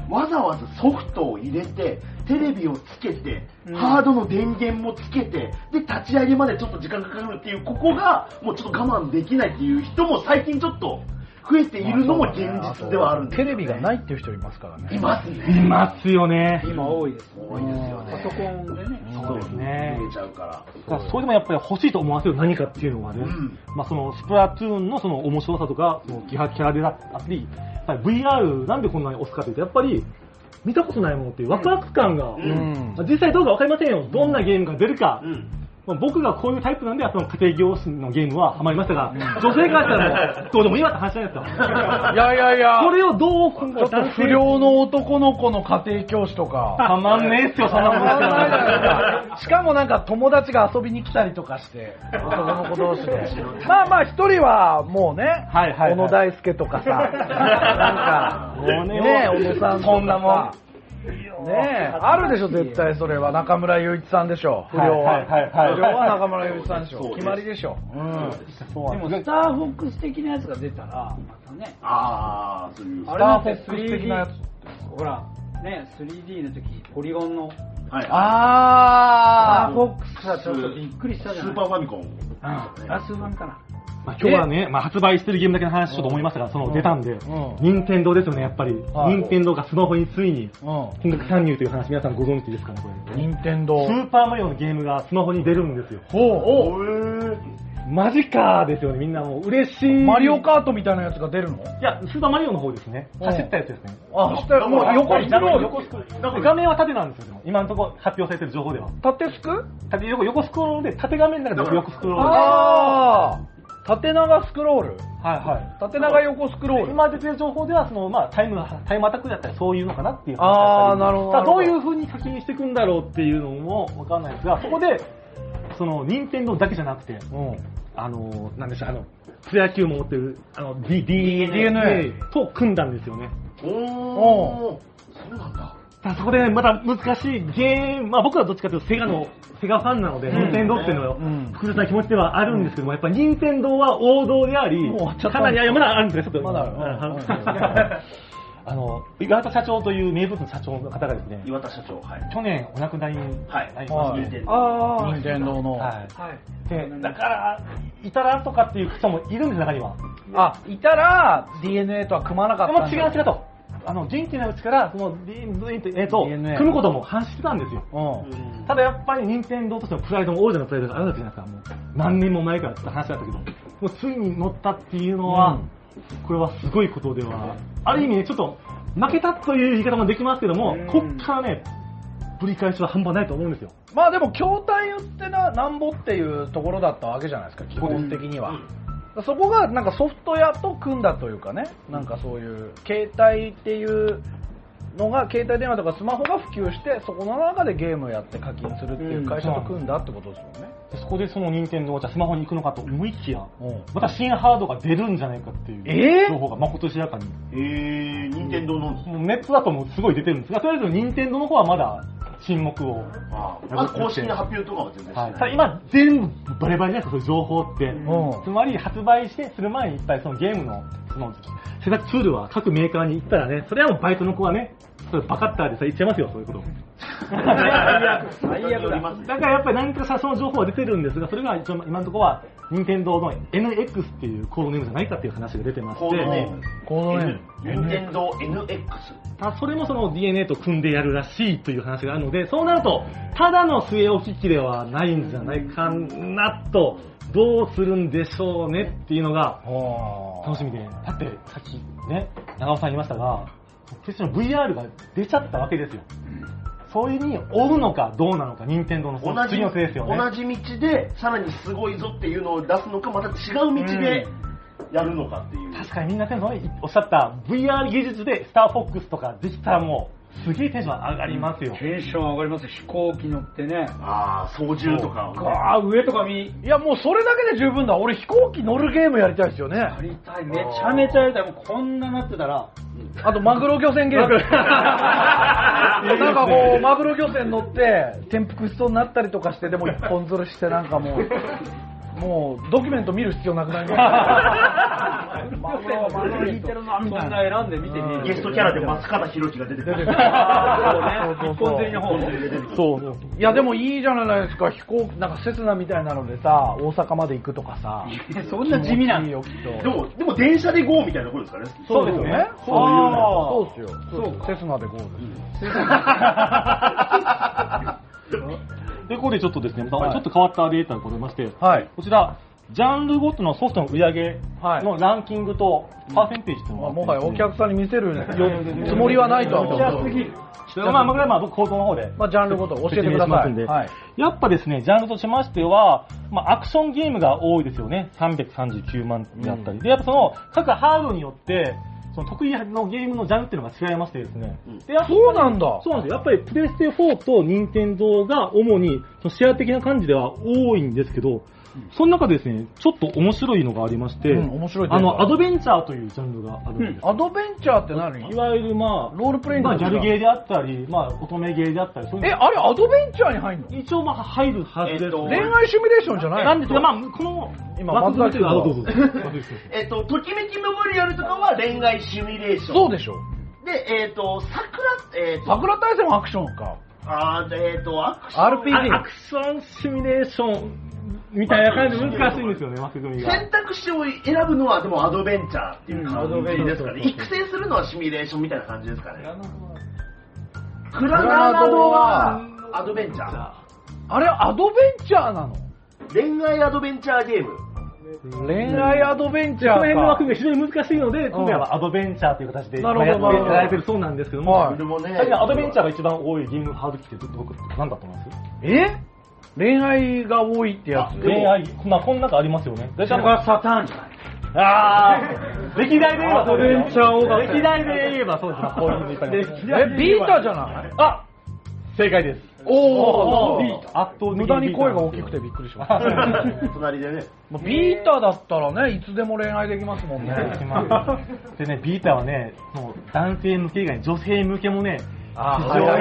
わざわざソフトを入れて、テレビをつけて、ハードの電源もつけて、で、立ち上げまでちょっと時間がかかるっていう、ここが、もうちょっと我慢できないっていう人も最近ちょっと、増えているのも現実ではあるんです、 テレビがないっていう人いますからね。 いますね。 いますよね。 今多いです。 多いですよね。 パソコンでね。 そうですね。 増えちゃうから。 それでもやっぱり欲しいと思わせる何かっていうのはね、まあそのスプラトゥーンのその面白さとか、そのキャラであったり、やっぱり VR なんでこんなに押すかというと、やっぱり見たことないものっていうワクワク感が、実際どうかわかりませんよ。どんなゲームが出るか。僕がこういうタイプなんで、その家庭教師のゲームはハマりましたが、女性からしたらもう、どうでもいいわって話じゃないですか。 いやいや、 それをどう、ちょっと不良の男の子の家庭教師とか。 たまんねえっすよ、そんなもんですから。 しかもなんか友達が遊びに来たりとかして、男の子同士で。まあまあ一人はもうね、小野大輔とかさ、なんか、ね小野さんそんなもん。ねえ、あるでしょ、絶対それは。中村雄一さんでしょ、不良は。不良は中村雄一さんでしょ。決まりでしょ。 でも、スターフォックス的なやつが出たら、またね。 そういう。 スターフォックス的なやつ。 ほら、ね、3D の時、ポリゴンの。スターフォックスはちょっとびっくりしたじゃない。 スーパーファミコン。 スーパーファミかな。 まあ、今日はね、まあ、発売してるゲームだけの話ちょっと思いましたが、その出たんで、任天堂ですよね、やっぱり。任天堂がスマホについに本格参入という話、皆さんご存知ですかね、これ。 任天堂。 スーパーマリオのゲームがスマホに出るんですよ。マジかーですよね、みんなもう嬉しい。 マリオカートみたいなやつが出るの？ いや、スーパーマリオの方ですね。走ったやつですね。 走ったやつ、もう横スクロール。 画面は縦なんですよ、今のところ発表されてる情報では。 縦スク？ 横スクロールで、縦画面の中で横スクロール。 縦長スクロール。縦長横スクロール。 今出てる情報では、その、まあ、タイムアタックだったらそういうのかなっていう話なるほど。 どういう風に課金していくんだろうっていうのもわかんないですが、そこで、その、任天堂だけじゃなくて、なんでしょう、プロ野球も持ってる、DNA と組んだんですよね。 そうなんだ。 そこでまた難しいゲーム、まあ僕はどっちかというとセガファンなので、任天堂っていうのは複雑な気持ちではあるんですけども、やっぱり任天堂は王道であり、かなり、まだあるんですね、ちょっと。まだ岩田社長という名物の社長の方がですね、 岩田社長、 去年お亡くなりになりまして、 任天堂の。 で、だから、いたらとかっていう人もいるんです、中には。 いたら DNA とは組まなかったんだ。 でも違うと。人気のうちから、その、組むことも反してたんですよ。ただやっぱり任天堂としてのプライドも王者のプライドがあるわけじゃないですか。もう何年も前からって話だったけど、もうついに乗ったっていうのは、これはすごいことでは、ある意味ね、ちょっと負けたという言い方もできますけども、こっからね、ぶり返しは半端ないと思うんですよ。 まあでも、筐体売ってなんぼっていうところだったわけじゃないですか、基本的には。そこがなんかソフトウェアと組んだというかね、なんかそういう携帯っていうのが、携帯電話とかスマホが普及して、そこの中でゲームをやって課金するっていう会社と組んだってことですもんね。 そこでその任天堂がじゃあスマホに行くのかと思いきや、また新ハードが出るんじゃないかっていう情報がまことしやかに。 任天堂のネットだともうすごい出てるんですが、とりあえず任天堂の方はまだ沈黙を。 公式な発表とかは全然してない。 ただ今全部バレバレじゃないですか、そういう情報って。つまり発売する前にいっぱいそのゲームの制作ツールは各メーカーに行ったらね、それはもうバイトの子はね、それバカッターでさ言っちゃいますよ、そういうこと。最悪だ。だからやっぱり何かさその情報は出てるんですが、それが一応今のところは任天堂の NX っていうコードネームじゃないかっていう話が出てまして、 コードネーム任天堂 NX。 それもその DNA と組んでやるらしいという話があるので、そうなるとただの据え置き機ではないんじゃないかなと、どうするんでしょうねっていうのが楽しみで、だってさっきね長尾さん言いましたが、プレステの VR が出ちゃったわけですよ。そういうに追うのかどうなのか、任天堂の次の手ですよね。 同じ道でさらにすごいぞっていうのを出すのか、また違う道でやるのかっていう。 確かにみんなおっしゃった VR 技術でスターフォックスとかできたらもうすげえテンション上がりますよ。 テンション上がりますよ。飛行機乗ってね。 操縦とか。 上とかいやもうそれだけで十分だ。俺飛行機乗るゲームやりたいですよね。 やりたい。めちゃめちゃやりたい。もうこんななってたら。 あとマグロ漁船ゲーム。なんかこうマグロ漁船乗って転覆しそうになったりとかして、でも一本釣りしてなんかもうドキュメント見る必要なくなります。マグロ引いてるな、みたいそんな。 な選んで見てみる。 ゲストキャラで松方弘樹が出てくる。 そうね。一本釣りの方も。 そう。いや、でもいいじゃないですか、飛行、なんかセスナみたいなのでさ、大阪まで行くとかさ。 そんな地味なのいいよ、きっと。 でも電車で GO みたいなことですかね。 そうですよね。そうですよ。 そうセスナで GO です。 で、ここでちょっとですね、ちょっと変わったデータがございまして、 はい。 こちら、ジャンルごとのソフトの売り上げのランキングとパーセンテージというのがあってもはやお客さんに見せるつもりはないとは思う。 まあ、これは僕、口頭の方で。 まあ、ジャンルごと教えてください。 はい。やっぱですね、ジャンルとしましては、まあ、アクションゲームが多いですよね。339万であったり。で、やっぱその、各ハードによって、その得意のゲームのジャンルっていうのが違いましてですね。でそうなんだ。 そうなんですよ。やっぱりプレステ4と任天堂が主にそのシェア的な感じでは多いんですけど、その中でですね、ちょっと面白いのがありまして、 面白いアドベンチャーというジャンルがあるんです。 アドベンチャーって何？ いわゆるまあ、 ロールプレイングギャルゲーであったり、まあ、乙女ゲーであったり、そういうあれアドベンチャーに入るの？ 一応まあ入るはずです。 恋愛シミュレーションじゃないの？ なんですが、まあ、この、 今、松崎が。 どうぞ。 ときめきメモリアルとかは恋愛シミュレーション。 そうでしょ。 で、 桜大戦はアクションか。 RPG。アクションシミュレーションみたいな感じで難しいんですよね、枠組みが。 選択肢を選ぶのはでもアドベンチャーっていう感じですかね。育成するのはシミュレーションみたいな感じですかね。クラナドはアドベンチャー。 あれアドベンチャーなの？ 恋愛アドベンチャーゲーム。 恋愛アドベンチャーか。 この辺の枠組みが非常に難しいので、今回はアドベンチャーという形でやっていただいてるそうなんですけども、アドベンチャーが一番多いゲームハード機って僕何だと思います？ 恋愛が多いってやつ？ 恋愛、まあこの中ありますよね。 それがサターンじゃない？ 歴代で言えばアドベンチャー多かった。 歴代で言えばそうです。こういうのいっぱいビータじゃない？ 正解です。 おー、 圧倒的に無駄に声が大きくてびっくりしました。 隣でね。 ビータだったらね、いつでも恋愛できますもんね。 でね、ビータはね、男性向け以外に女性向けもね、 あります。そう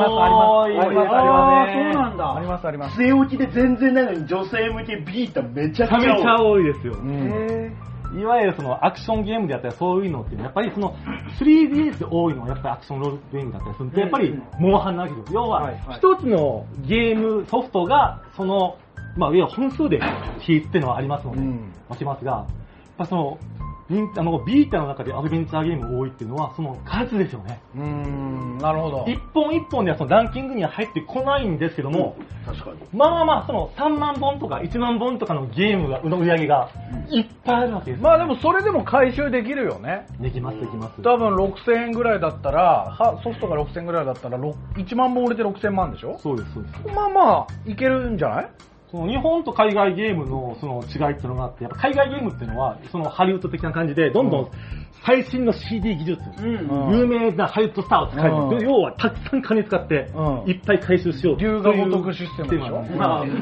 なんだ。あります。 据え置きで全然ないのに女性向けビータめちゃくちゃ多い。 めちゃ多いですよ。いわゆるそのアクションゲームであったりそういうのってやっぱりその 3DS で多いのはやっぱりアクションロールプレイングだったりするとやっぱりモンハンなわけですよ。要は一つのゲームソフトがそのまあ要は本数で比率っていうのはありますので分けますが、やっぱそのビータの中でアドベンチャーゲーム多いっていうのはその数ですよね。 なるほど。 一本一本ではそのランキングには入ってこないんですけども、 確かに。 まあその3万本とか1万本とかのゲームの売り上げがいっぱいあるわけです。 まあでもそれでも回収できるよね。 できます。 多分6000円ぐらいだったら、ソフトが6000円ぐらいだったら1万本売れて6000万でしょ？ そうです。 まあいけるんじゃない？ その日本と海外ゲームのその違いっていうのがあって、やっぱ海外ゲームっていうのは、そのハリウッド的な感じで、どんどん最新の CD 技術、有名なハリウッドスターを使い、要はたくさん金使って、いっぱい回収しよう。 龍が如くシステムでしょ？ 御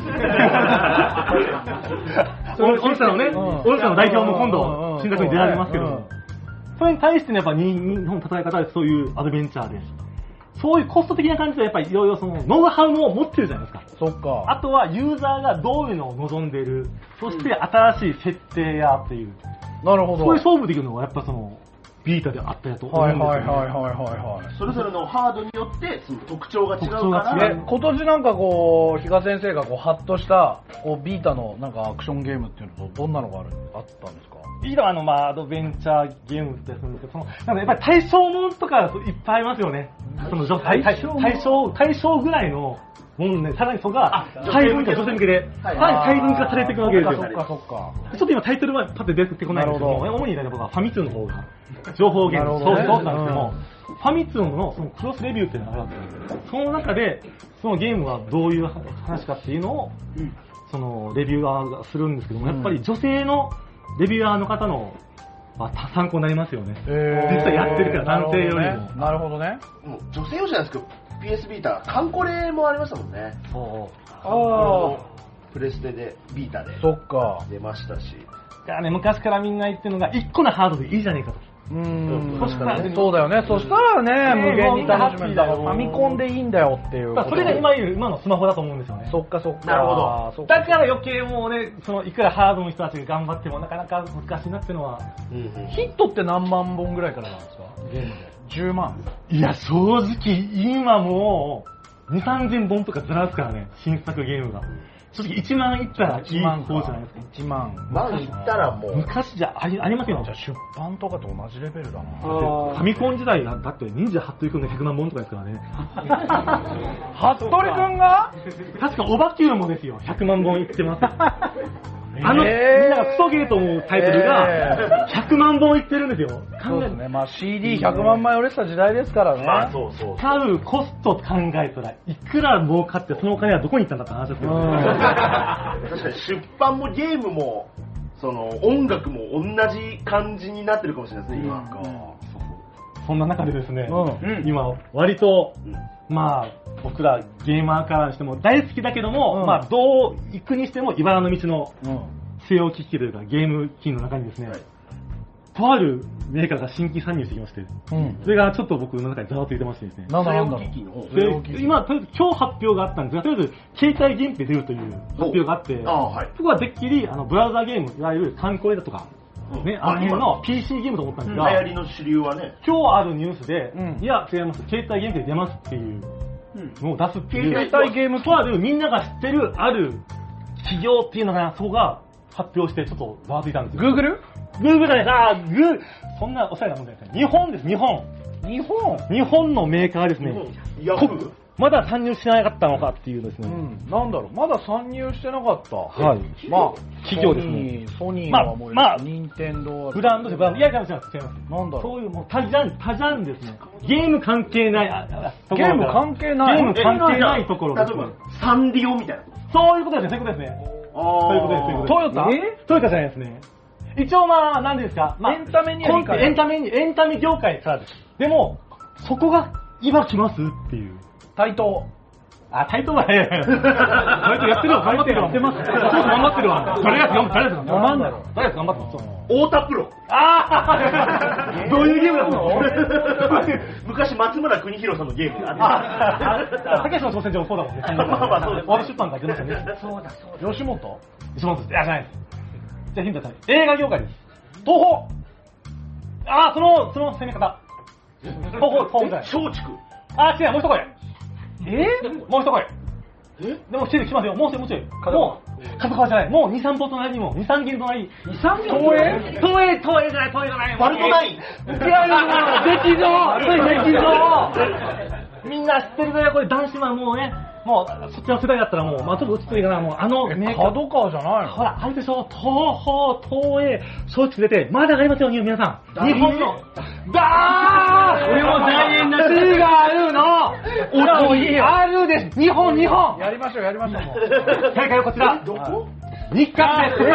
社の代表も今度、新作に出られますけど、それに対してのやっぱ日本の戦い方でそういうアドベンチャーです。そういうコスト的な感じでやっぱりいろいろそのノウハウも持ってるじゃないですか。 そっか。 あとはユーザーがどういうのを望んでいる。そして新しい設定やっていう。 なるほど。 そういう勝負できるのはやっぱそのビータであったやと思うんですよね。 はい。 それぞれのハードによってその特徴が違うから。 今年なんかこう比嘉先生がこうハッとしたこうビータのなんかアクションゲームっていうのとどんなのがあったんですか？ ビータはまあアドベンチャーゲームってするんですけど、なんかやっぱり対象ものとかいっぱいありますよね。その対象ぐらいのもんね、さらにそこが細分化、女性向けで、細分化されていくわけですよ。 そっか。 ちょっと今タイトルはパッと出てこないんですけど、主に僕はファミ通の方が情報ゲーム、そうなんですけども、ファミ通のそのクロスレビューっていうのがあるわけです。その中で、そのゲームはどういう話かっていうのを、そのレビューアーがするんですけども、やっぱり女性のレビュアーの方の参考になりますよね。実際やってるから男性よりも。 なるほどね。 もう女性用じゃないですけど、PS ビータ、カンコレもありましたもんね。プレステで、ビータで。 そっか。 出ましたし。 だからね、昔からみんな言ってるのが、1個のハードでいいじゃねえかと。 そしたらそうだよね。そしたらね、無限に楽しめる。だからファミコンでいいんだよっていう。 それが今のスマホだと思うんですよね。 そっかそっか。 なるほど。 だから余計もうね、いくらハードの人たちが頑張ってもなかなか難しいなっていうのは。 ヒットって何万本ぐらいからなんですか？ゲームで。10万。 いや、正直今もう2、3000本とかずらすからね、新作ゲームが。正直1万いったらいい方じゃないですか。 1万。 万いったらもう。 昔じゃありませんよ。 じゃあ出版とかと同じレベルだな。 ファミコン時代だって忍者ハットリくんが100万本とかですからね。 服部くんが確かオバキューもですよ、100万本いってます。みんながクソゲーと思うタイトルが100万本いってるんですよ。 そうですね。まあ CD100 万枚売れてた時代ですからね。 まあそうそう。 使うコスト考えたらいくら儲かってそのお金はどこに行ったんだって話ですよね。 確かに出版もゲームも音楽も同じ感じになってるかもしれないですね、今。 そんな中でですね、今割とまあ僕らゲーマーからしても大好きだけども、まあどう行くにしても茨の道の据え置き機というかゲーム機の中にですね、とあるメーカーが新規参入してきまして、それがちょっと僕の中にざわついてましてですね。 なんだ今、とりあえず今日発表があったんですが、とりあえず携帯ゲームで出るという発表があって、そこはでっきりブラウザーゲーム、いわゆる観光だとか、ね、あの辺の PC ゲームと思ったんですが、 流行りの主流はね、 今日あるニュースで、いや、違います、携帯ゲームで出ますっていうのを出すっていう、 携帯ゲームとあるみんなが知ってるある企業っていうのが、そこが発表してちょっとざわついたんですよ。 Google？ Google じゃないです。そんなおしゃれなもんじゃないですか。日本です、日本のメーカーですね。まだ参入してなかったのかっていうですね。 なんだろう、まだ参入してなかった。 はい。まあ、企業ですね。 ソニーはもう、 まあ、 任天堂ブランドです、ブランド。いや、違います。 なんだろう。 そういうもう多ジャンですね。ゲーム関係ない。 ゲーム関係ない。 ゲーム関係ないところです。 例えば、サンリオみたいな。 そういうことですね、そういうことですね。そういうことです。 トヨタ？ トヨタじゃないですね。一応まあ、何ですか、まあ、 エンタメにはエンタメ業界からです。でも、そこが今来ますっていう。 対等。 対等はやってるわ、頑張ってるわ。頑張ってるわ。誰が頑張ってる太田プロ。 どういうゲームだったの？ 昔、松村邦弘さんのゲームがあった。たけしの挑戦状もそうだもんね。 まあそうです。 ワード出版から出ましたね。 そうだ。吉本じゃないです。じゃあヒントください。映画業界です。東宝。その攻め方。東宝じゃない。 松竹。 違う、もう一声。もう一声。でも来ますよ。もうちょい。もう、角川じゃない。もう2、3本隣にも、2、3軒隣。2、3軒東映じゃない。 バルトナイン。 劇場みんな知ってるぐらいこれ男子はもうね、もうそっちの世代だったらもう、まあちょっと落ち着いたかな、もう角川じゃないの？ ほら、あれでしょ、東宝、東映、松竹出て、まだありますよ、皆さん。日本の。俺も大変な違うの。 もういいよ。 あるです。日本。 やりましょう。 正解はこちら。 どこ？ 日活です。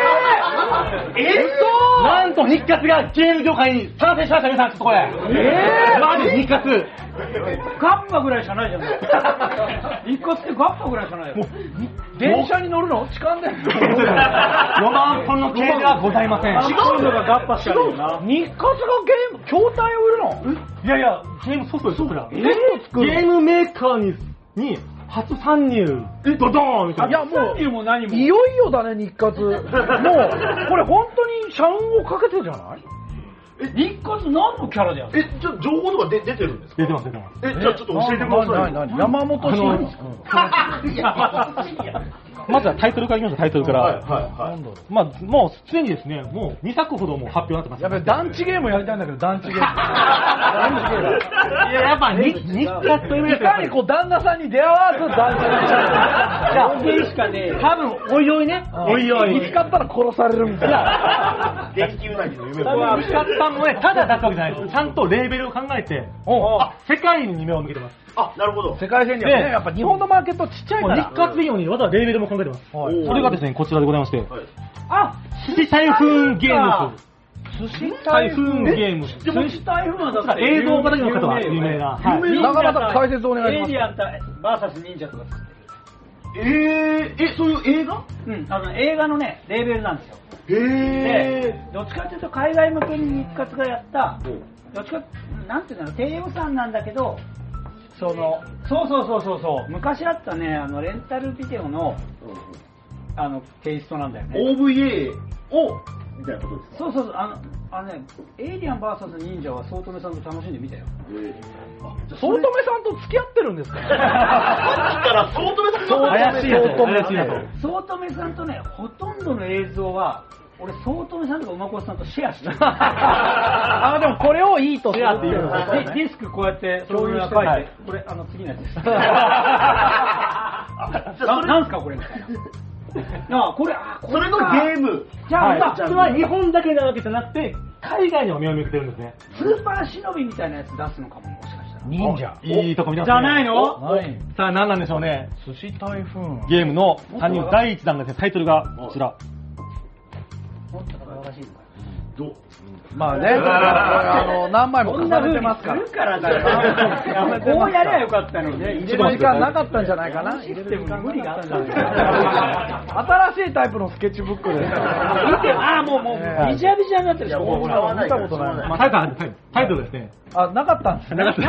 なんと日活がゲーム業界に参戦しました、皆さん、ちょっとこれ。マジ日活。 ガッパぐらいしかないじゃん。日活ってガッパぐらいしかないよ。 電車に乗るの？痴漢で。 ロマンポンの系ではございません。 違うのがガッパしかないな。 日活が筐体を売るの？ いや、ゲームソフトですよ、ゲームメーカーに初参入、ドドーンみたいな。 いや、もう、 参入も何も。 いよいよだね、日活。もう、これ本当に社運をかけてじゃない？ 日活何のキャラでやる？ じゃあ情報とか出てるんですか？ 出てます。 じゃあちょっと教えてください。 山本慎まずはタイトルからいきましょう、タイトルから。 はい。 まあ、もうすでにですね、もう2作ほども発表になってます。 やべ、団地ゲームやりたいんだけど、団地ゲーム。 いや、やっぱ日活といういかにこう、旦那さんに出会わず団地ゲーム。 じゃあ、しかね多分、おいおいね。 見つかったら殺されるみたいな。 電球なぎの夢を。見つかったのね、ただ出すわけじゃないです。ちゃんとレーベルを考えて、世界に目を向けてます。 なるほど。 世界戦略ね。やっぱ日本のマーケットちっちゃいから。 日活用にわざわざレーベルも考えてます。それがですね、こちらでございまして。寿司台風ゲームズ。 寿司台風ゲームズ。 寿司台風はだって映像畑の方は有名な。 なかなか解説お願いします。 エイリアンバーサス忍者とか。 そういう映画？ うん、映画のね、レーベルなんですよ。で、どっちかっていうと海外向けに日活がやった、どっちか、なんていうの、低予算なんだけど、そう、昔あったね、レンタルビデオの、テイストなんだよね。 OVA を、みたいなことですか？ そう、ね、エイリアン VS 忍者は早乙女さんと楽しんで見たよ。 早乙女さんと付き合ってるんですか？ さっきから早乙女さんが怪しい早乙女さん。 早乙女さんとね、ほとんどの映像は、俺、早乙女さんとか馬越さんとシェアしてる。 でもこれをいいとシェアっていう。 ディスクこうやって共有して、これ、次のやつです。なんすかこれみたいな。これのゲーム。 じゃあ、それは日本だけなわけじゃなくて、海外にも目を向けてるんですね。 スーパー忍びみたいなやつ出すのかも、もしかしたら。 忍者。 いいとこ見てますね。 じゃないの？ さあ、何なんでしょうね。 寿司台風。 ゲームの3人第1弾ですね、タイトルがこちら。 もっと可愛らしいのかよ。 まあね、何枚も重ねてますから。 こうやりゃよかったのにね。 入れる時間なかったんじゃないかな。入れる時間無理があったんじゃないかな。新しいタイプのスケッチブックです。 もう、ビジャビジャになってるでしょ。 見たことない。 タイトルですね。 なかったんですね。なかった。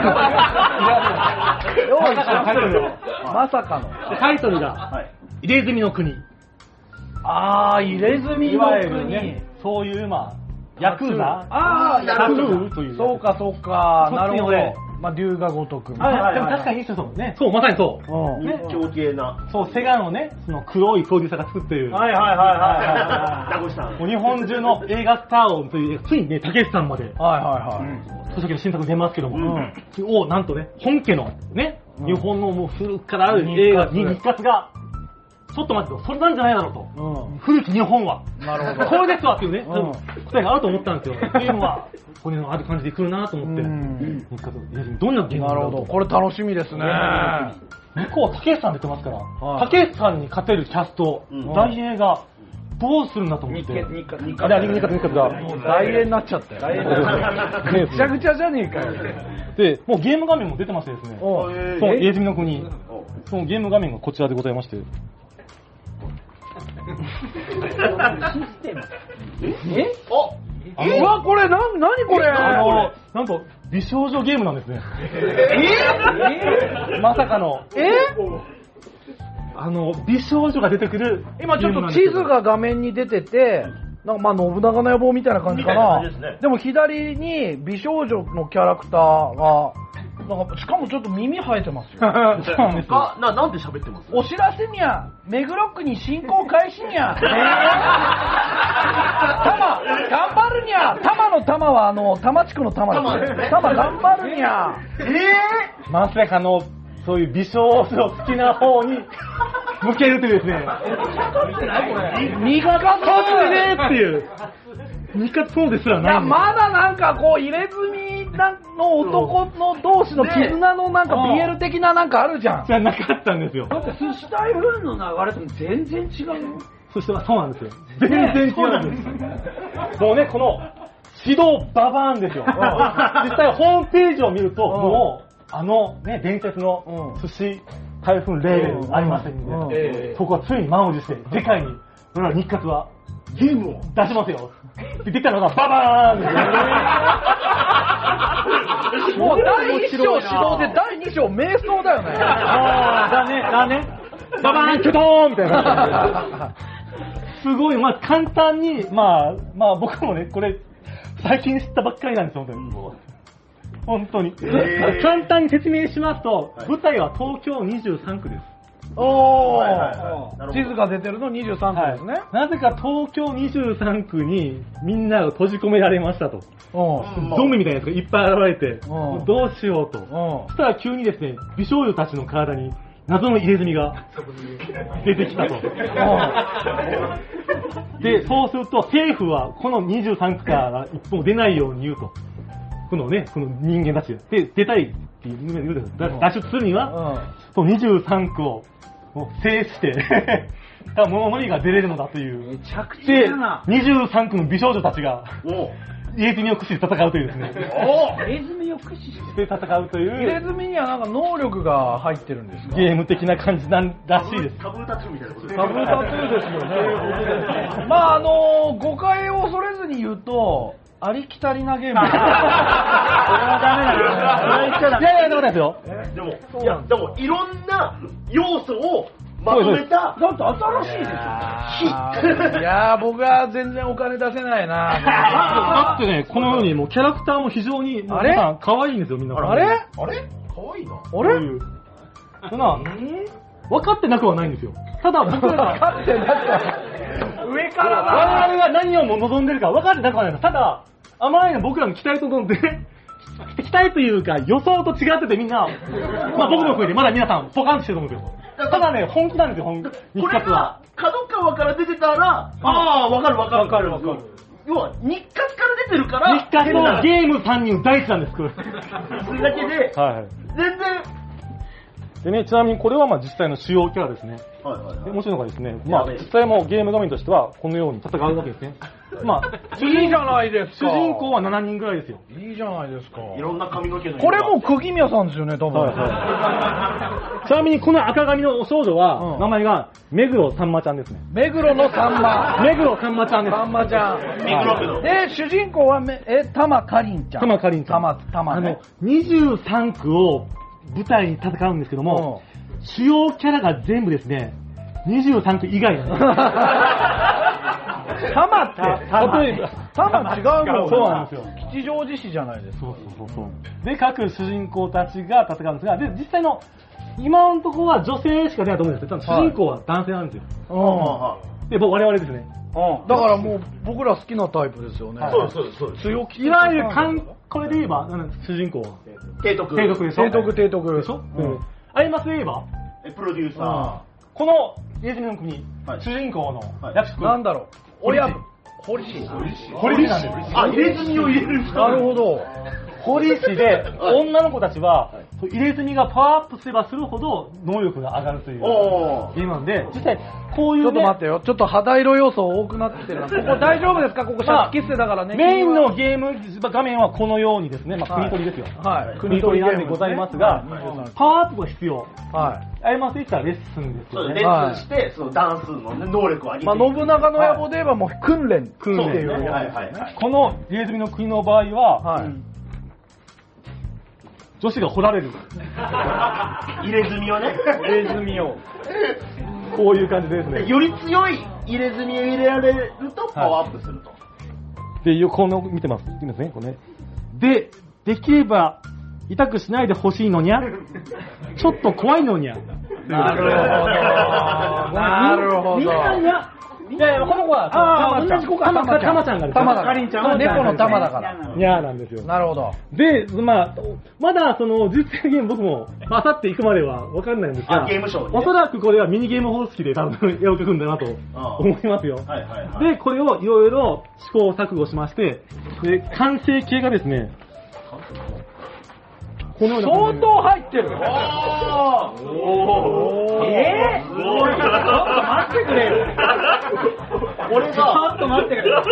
まさかの。 タイトルが、入れ墨の国。 入れ墨の国。 そういう、ヤクザヤクザという。そうか、なるほど。龍が如く。 でも確かに一緒そうね。そう、まさにそう。 日教系な。 そう、セガのね、その黒いプロデューサーが作ってる。 名越さん。 日本中の映画スターをという、ついにね、たけしさんまで。その新作出ますけども。なんとね、本家のね、日本のもう古くからある映画に日活が、ちょっと待ってよ、それなんじゃないだろうと。古き日本は。 なるほど。 これですわっていうね、答えがあると思ったんですよ。っていうのは、ここにある感じで来るなと思って。日活、どんなゲームなるほど。これ楽しみですね。 向こう、たけしさん出てますから、たけしさんに勝てるキャスト、大映が、どうするんだと思って。 日活が。 もう大映になっちゃったよ。めちゃくちゃじゃねえかよ。 で、もうゲーム画面も出てましてですね。そう、入れ墨の国。そのゲーム画面がこちらでございまして。 システム。 うわ、これ、なにこれなんと、美少女ゲームなんですね。まさかの。美少女が出てくる。 今ちょっと地図が画面に出てて、なんか信長の野望みたいな感じかな。でも左に美少女のキャラクターが、なんかしかもちょっと耳生えてますよ。 なんで喋ってます？ お知らせにゃ、目黒区に進行開始にゃ。頑張るにゃ。玉の玉は多摩地区の玉ですね。玉頑張るにゃ。 まさかのそういう美少女好きな方に向けるというですね。 味方そうねっていう。味方そうですらない。 いや、まだなんかこう入れ墨の男の同士の絆のなんか BL 的ななんかあるじゃん。 じゃなかったんですよ。 だって寿司台風の流れとも全然違うよ。 そしてそうなんですよ。全然違うんです。もうね、この指導ババーンですよ。実際ホームページを見ると、もうね、伝説の寿司台風レーベルありませんので、そこはついに満を持して、世界に、俺ら日活はゲームを出しますよ。って出たのがババーンもう第1章指導で第2章瞑想だよね。 だね。ババーンキュドーンみたいな。すごい、簡単に、僕もね、これ、最近知ったばっかりなんですよ、本当に。簡単に説明しますと、舞台は東京23区です。 地図が出てるの23区ですね。 なぜか東京23区にみんなが閉じ込められましたと。ゾンビみたいなやつがいっぱい現れて、どうしようと。そしたら急にですね、美少女たちの体に謎の入れ墨が出てきたと。で、そうすると政府はこの23区から一歩も出ないように言うと。この人間たちで出たいって言う脱出するには、その23区を制して物のみが出れるのだという。 めちゃくちゃな。 23区の美少女たちが入れ墨を駆使して戦うというですね。 入れ墨を駆使して戦うという。 入れ墨にはなんか能力が入ってるんですか？ ゲーム的な感じなんらしいです。 カブータトゥーみたいなことです。 カブータトゥーですよね。まあ誤解を恐れずに言うと、ありきたりなゲーム。それはダメだな。 いやいや、ダメですよ。 でもいろんな要素をまとめた。 だって新しいですよ。 いやー、僕は全然お金出せないな。 だってね、このようにもうキャラクターも非常に、 あれ可愛いんですよ、みんな。 あれかわいいな。 あれそんな、分かってなくはないんですよ。ただ僕らが、 分かってなくは上から我々が何を望んでるか分かってなくはないんです。ただ、あまりの僕らの期待とので、期待というか予想と違っててみんな、まあ僕も含めてまだ皆さんポカンとしてると思うんですよ。ただね、本気なんですよ、日これ活は。 が角川から出てたら、わかる。要は日活から出てるから、 日活のゲーム参入第一なんです、これ。 それだけで、 はい。 全然。 でね、ちなみにこれはまあ実際の主要キャラですね。で面白いのがですね、まあ実際もゲーム画面としてはこのように戦うわけですね。まあ、 いいじゃないですか。 主人公は7人ぐらいですよ。 いいじゃないですか。 いろんな髪の毛の色が。 これもう釘宮さんですよね、多分。 ちなみにこの赤髪の少女は、名前が目黒さんまちゃんですね。 目黒のさんま。 目黒さんまちゃんです。 さんまちゃん。 目黒区の。 で、主人公は玉かりんちゃん。 玉かりんちゃん。 玉ね。 23区を舞台に戦うんですけども、主要キャラが全部ですね、23区以外なんです。 玉って、例えば、玉違うもん。 そうなんですよ。 吉祥寺市じゃないですか。 そう。で、各主人公たちが戦うんですが、で、実際の、今のところは女性しか出ないと思うんですけど、主人公は男性なんですよ。で、我々ですね。 だからもう、僕ら好きなタイプですよね。 そうです。 強気。 いわゆる、これで言えば、主人公は。 提督でしょ。 提督でしょ。アイマスで言えば、 プロデューサー。 この家住の国、主人公の役職。 なんだろう。堀市なんです。 入れ墨を入れる人。 なるほど。 堀市で、女の子たちは、入れ墨がパワーアップすればするほど能力が上がるというゲームなんで、実際、こういう、 ちょっと待ってよ。ちょっと肌色要素多くなってきてるな。ここ大丈夫ですか？ここシャツキッセだからね。 メインのゲーム画面はこのようにですね、まあ、国取りですよ。 はい。 国取りなんでございますが、パワーアップが必要。 はい。 アイマスで言ったらレッスンですよね。 レッスンして、そのダンスの能力を上げて。 まあ、信長の野望で言えばもう訓練っていう。 この入れ墨の国の場合は、女子が掘られる。 入れ墨をね。 入れ墨を。 こういう感じですね。 より強い入れ墨を入れられるとパワーアップすると。 で、この見てますね、これね。で、できれば痛くしないでほしいのにゃ。ちょっと怖いのにゃ。 なるほど。なるほど。 みんなにゃ。いやいや、この子は、同じ子か、たまちゃんがですね。 かりんちゃんは猫の玉だから。 にゃーなんですよ。 なるほど。 で、まだその、実際ゲーム僕も、あさって行くまでは分かんないんですが、 ゲームショーにおそらくこれはミニゲーム方式で多分絵を描くんだなと思いますよ。で、これをいろいろ試行錯誤しまして、で、完成形がですね、このような相当入ってる。 すごい。 ちょっと待ってくれよ。 これが、 ちょっと待ってくれよ。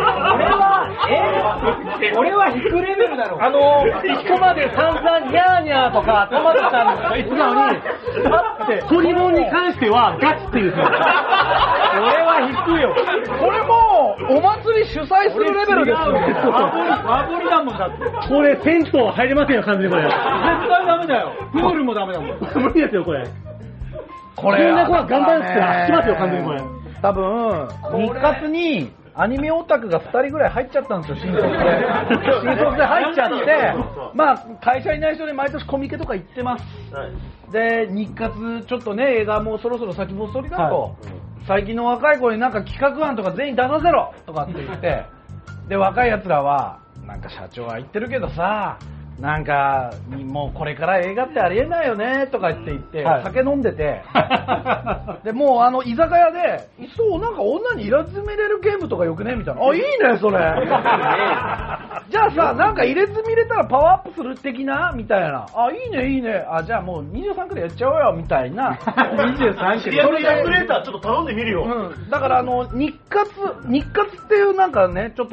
俺は引くレベルだろ。 ここまで散々ニャーニャーとかトマトさんとか言ってたのに、だって、ホリモンに関してはガチっていうですね。 俺は引くよ。 これもう、お祭り主催するレベルですよ。 和彫りだもんだって。 これ、銭湯入れませんよ、完全にこれ。 絶対ダメだよ。プールもダメだもん。 無理ですよ、これ。 これ、 みんなこれ頑張るって走きますよ、完全にこれ。 多分、日活に、アニメオタクが2人ぐらい入っちゃったんですよ、新卒で。新卒で入っちゃって、まあ、会社いない人で毎年コミケとか行ってます。で、日活、ちょっとね、映画もうそろそろ先細りだと。最近の若い子になんか企画案とか全員出させろとかって言って、で、若い奴らは、なんか社長は言ってるけどさ、なんか、もうこれから映画ってありえないよねとか言って、酒飲んでて、で、もう居酒屋で、そう、なんか女にイラつめれるゲームとかよくねみたいな。あ、いいね、それ。じゃあさ、なんか入れ墨入れたらパワーアップする的なみたいな。あ、いいね、いいね。あ、じゃあもう23くらいやっちゃおうよ、みたいな。 23くらい。それで、レーターちょっと頼んでみるよ。 だから日活っていうなんかね、ちょっと、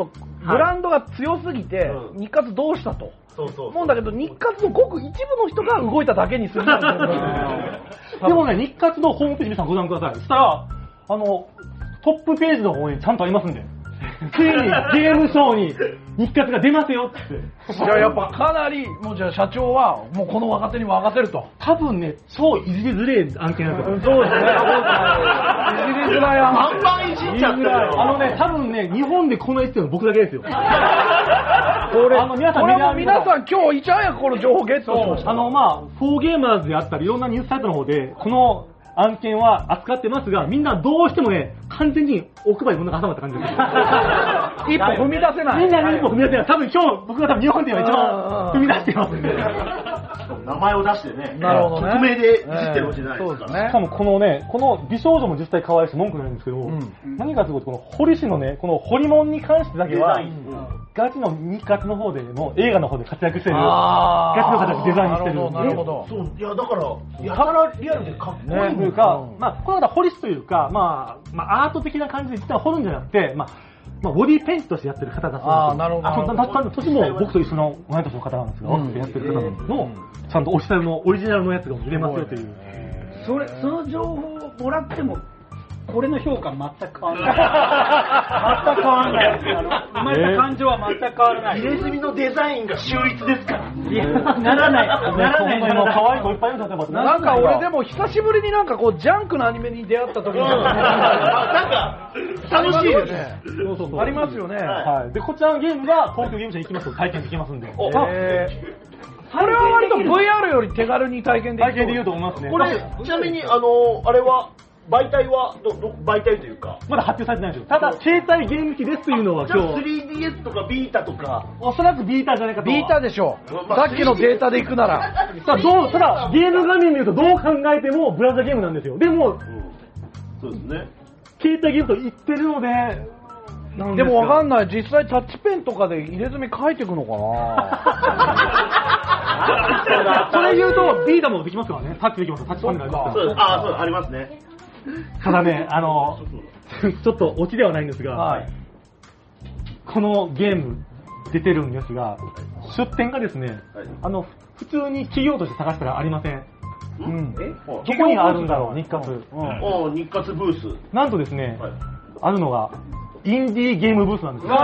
ブランドが強すぎて、日活どうしたと。思うんだけど、日活のごく一部の人が動いただけにするんだでもね、日活のホームページ皆さんご覧ください。そしたら、トップページの方にちゃんとありますんで。ついにゲームショーに日活が出ますよって。 じゃあやっぱかなり、もうじゃあ社長は、もうこの若手に任せると。 多分ね、超いじりづれえ案件なんですよ。 そうですね。いじりづらい案バンバンいじっちゃってるよ。 多分ね、日本でこの言ってるの僕だけですよ。 これ皆さん今日いち早くこの情報ゲットしました。 フォーゲーマーズであったり、いろんなニュースサイトの方で、この案件は扱ってますが、みんなどうしてもね、完全に奥歯に物が挟まった感じです。 一歩踏み出せない。 みんな一歩踏み出せない。多分今日、僕が日本では一番踏み出してますんで。 名前を出してね、 なるほどね。 匿名でいじってるわけじゃないですからね。 しかもこの美少女も実際可愛いし文句ないんですけど、何かというと、この堀氏のね、この堀門に関してだけは、ガチの日活の方での映画の方で活躍してる、ガチの形デザインしてる。 なるほど。 そう、いやだから、やたらリアルでかっこいいというか、この方堀氏というか、アート的な感じで実は彫るんじゃなくて、ボディペイントとしてやってる方だそうなんですよ。なるほど。年も僕と一緒の同い年の方なんですが、やってる方なんですけど、ちゃんとオリジナルのやつが見れますよという。 その情報をもらっても、これの評価全く変わらない。全く変わらない。生まれた感情は全く変わらない。 入れ墨のデザインが秀逸ですから。 いや、ならない。 可愛い子いっぱいいるんだって。 なんか俺でも久しぶりになんかこうジャンクのアニメに出会った時になんか楽しいですね。 そうありますよね。 はい。でこちらのゲームが東京ゲームショウに行きますと体験できますんで。 これは割と VR より手軽に体験できると思いますね。 これちなみにあれは媒体は媒体というかまだ発表されてないですよ。ただ携帯ゲーム機ですというのは今日 3DS とかビータとかおそらくビータじゃないかと。 ビータでしょう。さっきのデータでいくならただゲーム画面見るとどう考えてもブラウザゲームなんですよ。でも、 そうですね。 携帯ゲームと言ってるのででもわかんない。実際タッチペンとかで入れ墨書いていくのかなそれ言うとビータもできますからね。タッチできます。タッチパネルがありますから。 そうありますね。 ただね、ちょっとオチではないんですが、このゲーム出てるんですが、出店がですね、普通に企業として探したらありません。どこにあるんだろう、日活。 日活ブース。 なんとですね、あるのが、インディーゲームブースなんですよ。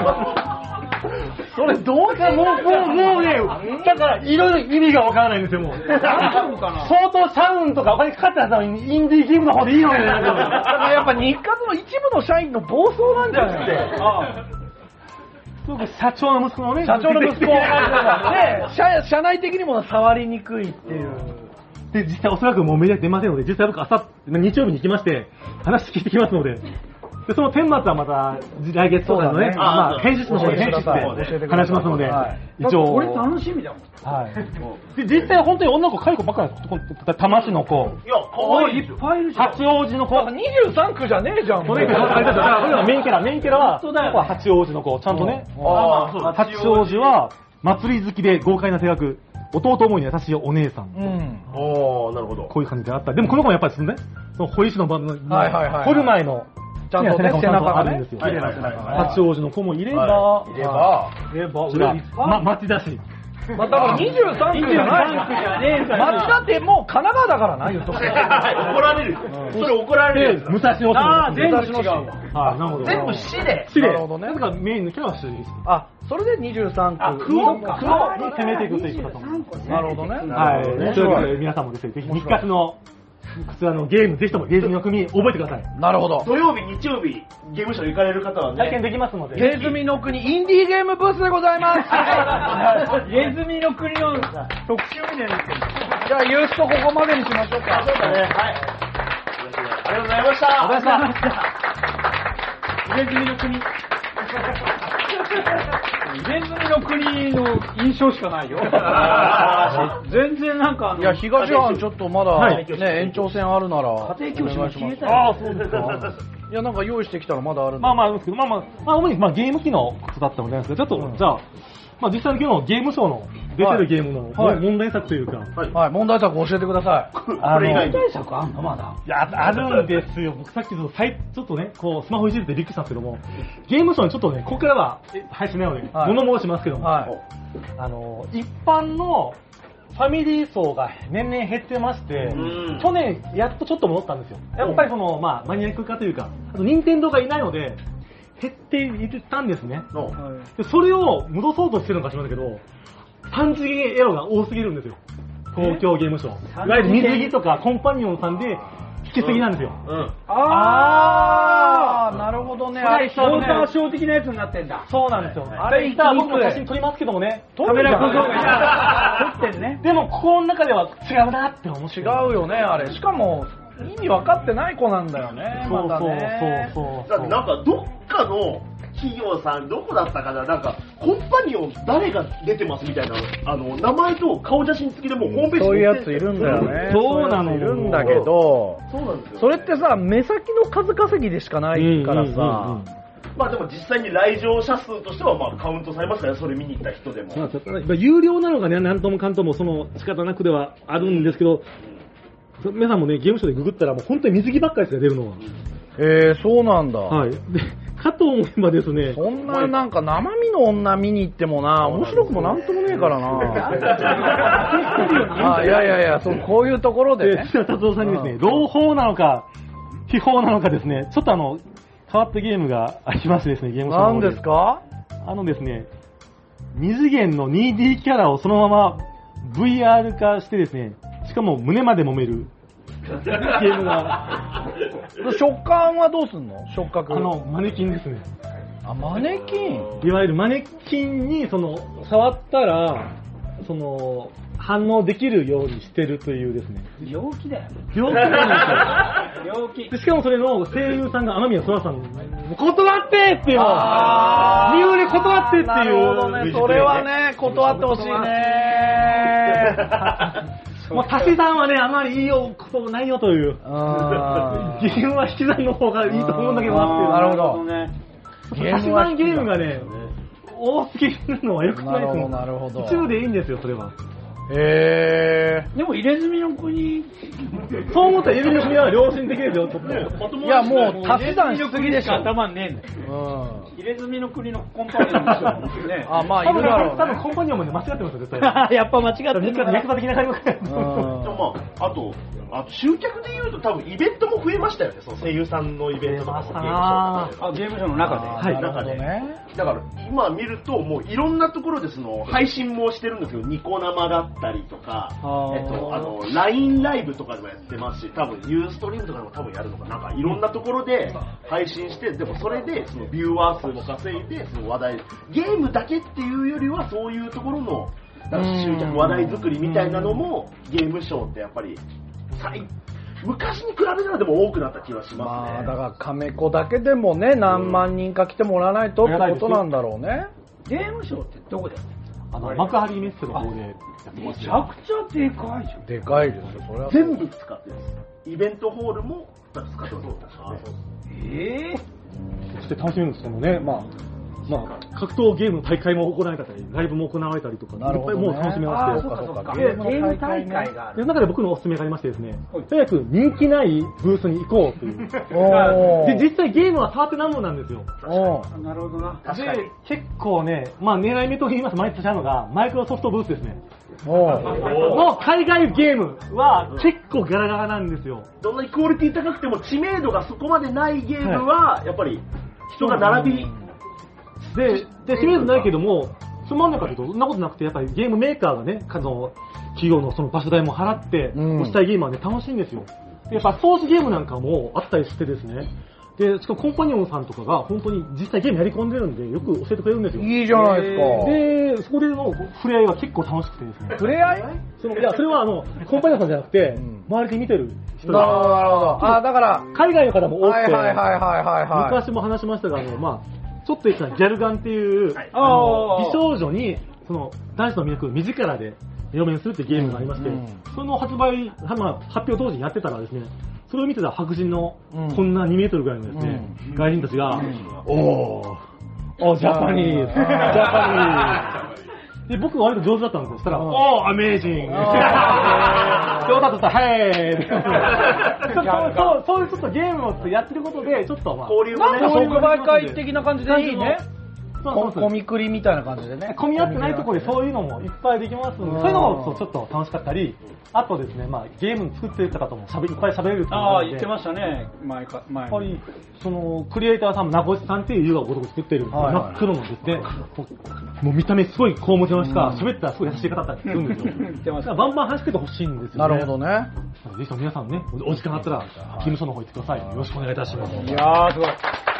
それどうかもうね、だからいろいろ意味がわからないんですよ、もう。相当社運とかお金かかったらインディーゲームの方でいいのに。だからやっぱ日活の一部の社員の暴走なんじゃないですか。社長の息子のね。 社長の息子で、社内的にも触りにくいっていう。 で、実際おそらくもうメディア出ませんので、実際僕日曜日に行きまして、話聞いてきますので、でその顛末はまた来月とかのね、編集室の方で編集室で話しますので、一応。 これ楽しみだもん。 で実際本当に女の子、可愛い子ばっかりなんですよ。玉市の子。 いや、可愛い。 いっぱいいるじゃん。 八王子の子。 23区じゃねえじゃん。 メインキャラは八王子の子。ちゃんとね。八王子は祭り好きで豪快な性格。弟思いに優しいお姉さん。 なるほど。 こういう感じであった。でもこの子もやっぱりそのね、堀市のバンドの掘る前のちゃんとね、背中があるんですよ。 八王子の子もいれば、町田市。 だから23区じゃない。町田ってもう神奈川だからな、言うと。怒られる。それ怒られる。 武蔵野市。 全部違うわ。 なるほど。 全部市で。 なるほどね。 だからメインのキャラは市です。 それで23区。 区を攻めていくということ。 なるほどね。 はい。ということで皆さんもですね、ぜひ日活のこちらのゲーム、ぜひともゲームの国覚えてください。 なるほど。 土曜日、日曜日、ゲームショー行かれる方はね、 体験できますので。 ゲズミの国インディーゲームブースでございます。 ゲズミの国の特集みたいな。 じゃあ、ユースとここまでにしましょうか。 そうだね。はい。ありがとうございました。 ありがとうございました。 ゲズミの国。ゲズミの国の印象しかないよ。全然なんかいや、東藩ちょっとまだね、延長戦あるなら。 家庭教師も消えたよ。 そうですか。 いや、なんか用意してきたらまだあるんあるんですけど、主にゲーム機のことだったので、ちょっと、じゃあ、実際の今日のゲームショーの出てるゲームの問題作というか。 はい、問題作教えてください。 これ以外に。 問題作あんのまだ。 いや、あるんですよ。僕さっきちょっとね、こう、スマホいじってびっくりしたんですけども、ゲームショーにちょっとね、ここからは配信なので、物申しますけども、一般のファミリー層が年々減ってまして、去年やっとちょっと戻ったんですよ。やっぱりマニアック化というか、あと任天堂がいないので、減っていったんですね。でそれを戻そうとしてるのか知らないけど、3次元エロが多すぎるんですよ。東京ゲームショー。いわゆる水着とかコンパニオンさんで引きすぎなんですよ。 なるほどね。 あれ、ショーターショー的なやつになってんだ。 そうなんですよ。あれ、僕も写真撮りますけどもね。 カメラ小僧が撮ってんね。 でも、心の中では違うなって思う。 違うよね、あれ。しかも、意味分かってない子なんだよね。 そう。 だってなんか、どっかの企業さん、どこだったかな、なんか、コンパニオン誰が出てますみたいな、名前と顔写真付きでもうホームページそういうやついるんだよね。 そうなの。 いるんだけど、 そうなんですよ。 それってさ、目先の数稼ぎでしかないからさ、 まあでも実際に来場者数としてはまあカウントされますからね、それ見に行った人でも。 有料なのがね、なんともかんとも仕方なくではあるんですけど、皆さんもね、ゲームショーでググったらもう本当に水着ばっかりですよ、出るのは。 そうなんだ。 はい。で、かと思えばですね。 そんななんか生身の女見に行ってもな、面白くもなんともねえからな。いや、こういうところでね。 達夫さんにですね、朗報なのか、秘宝なのかですね、ちょっと変わったゲームがありましてですね、ゲームショーの方で。 何ですか？ ですね、二次元の 2D キャラをそのまま VR 化してですね、しかも胸まで揉めるゲームが。 食感はどうすんの？触覚。 マネキンですね。 マネキン？ いわゆるマネキンに触ったら、反応できるようにしてるというですね。 病気だよ。 病気なんですよ。 病気。 しかもそれの声優さんが天宮空さん、断ってっていう。理由で断ってっていう。なるほどね。それはね、断ってほしいね。 足し算はね、あまりいいことないよという。ゲームは引き算の方がいいと思うんだけどなっていう。 なるほど。 足し算ゲームがね、多すぎるのは良くないですもん。 なるほど。 一部でいいんですよ、それは。 でも入れ墨の国、 そう思ったら入れ墨の国は良心的ですよ、ちょっと。 いや、もう足し算しすぎでしょ。 頭ねえんだよ。入れ墨の国のコンパニオンでしょ。 まあ、いるだろう。 多分コンパニオンもね、間違ってますよ、絶対。 やっぱ間違ってる。 役場的な感じあと、集客で言うと多分イベントも増えましたよね、その声優さんのイベントとかもゲームショーの中で。 はい、中で。だから今見るともういろんなところで配信もしてるんですけど、ニコ生だったりとか、LINE ライブとかでもやってますし、多分ユーストリームとかでも多分やるのかな、なんかいろんなところで配信して、でもそれでビューワー数も稼いで、話題、ゲームだけっていうよりはそういうところの集客話題作りみたいなのもゲームショーってやっぱり昔に比べたらでも多くなった気がしますね。 だからカメコだけでもね、何万人か来てもらわないとってことなんだろうね。 ゲームショーってどこでやってるの？ 幕張メッセの方でやってます。 めちゃくちゃでかいじゃん。 でかいですよ、それは。 全部使ってるんです。イベントホールも2つ使ってます。 そして楽しみですけどね、格闘ゲームの大会も行われたり、ライブも行われたりとか、いっぱいもう楽しめまして。 ゲーム大会がある。 中で僕のおすすめがありましてですね、早く人気ないブースに行こうという。で、実際ゲームは触ってなんぼなんですよ。 なるほどな。 で、結構ね、狙い目と言います毎年あるのが、マイクロソフトブースですね。の海外ゲームは結構ガラガラなんですよ。 どんなにクオリティ高くても知名度がそこまでないゲームは、やっぱり人が並び、 で、知名度ないけども、つまんないかというと、そんなことなくて、やっぱりゲームメーカーがね、企業のその場所代も払って、推したいゲームはね、楽しいんですよ。で、やっぱソースゲームなんかもあったりしてですね、で、しかもコンパニオンさんとかが本当に実際ゲームやり込んでるんで、よく教えてくれるんですよ。 いいじゃないですか。 で、そこでの触れ合いは結構楽しくてですね。 触れ合い？ いや、それはコンパニオンさんじゃなくて、周りで見てる人なるほど、なるほど。だから、 海外の方も多くて、 昔も話しましたが、ちょっと言ったらギャルガンっていう、美少女に、男子の魅力を目力で読めするっていうゲームがありまして、その発表当時にやってたらですね、それを見てた白人の、こんな2メートルぐらいのですね、外人たちが、ジャパニーズ、 で、僕割と上手だったんですよ。そしたら、おー、アメージング。上手だったら、はいそういうちょっとゲームをやってることで、ちょっと交流もね、 なんか即売会的な感じでいいね。コミクリみたいな感じでね。 混み合ってないところでそういうのもいっぱいできますので、そういうのもちょっと楽しかったり、あとですね、ゲーム作ってる方ともいっぱい喋れるっていうああ、言ってましたね、前。 やっぱり、クリエイターさんも名越さんっていう優雅をごとく作ってる真っ黒のですね、もう見た目すごい高持ちの人が喋ったらすごい優しい方だったりするんですよ。バンバン話しててほしいんですよね。 なるほどね。 ぜひとも皆さんね、お時間あったら、刑務所の方行ってください。よろしくお願いいたします。 いやー、すごい。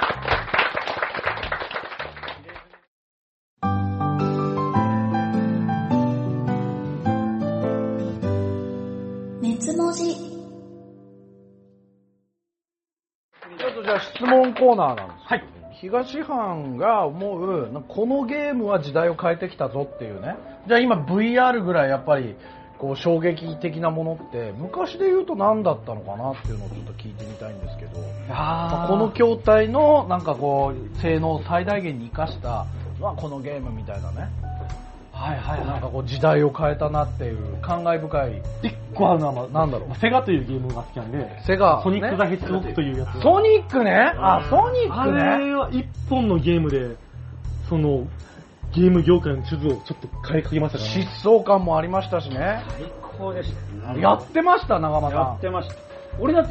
じゃあ質問コーナーなんです。はい。東藩が思うこのゲームは時代を変えてきたぞっていうね。じゃあ今 VR ぐらいやっぱりこう衝撃的なものって昔で言うと何だったのかなっていうのをちょっと聞いてみたいんですけど、この筐体のなんかこう性能を最大限に生かしたこのゲームみたいなね。なんかこう時代を変えたなっていう感慨深い。 一個あるのはなんだろう。セガというゲームが好きなんで。 セガ。 ソニック・ザ・ヘッジホッグというやつ。 ソニックね。ソニックね。 あれは一本のゲームでそのゲーム業界の地図をちょっと変えかけましたからね。疾走感もありましたしね。 最高でした。 やってました長間さん。 やってました。俺だって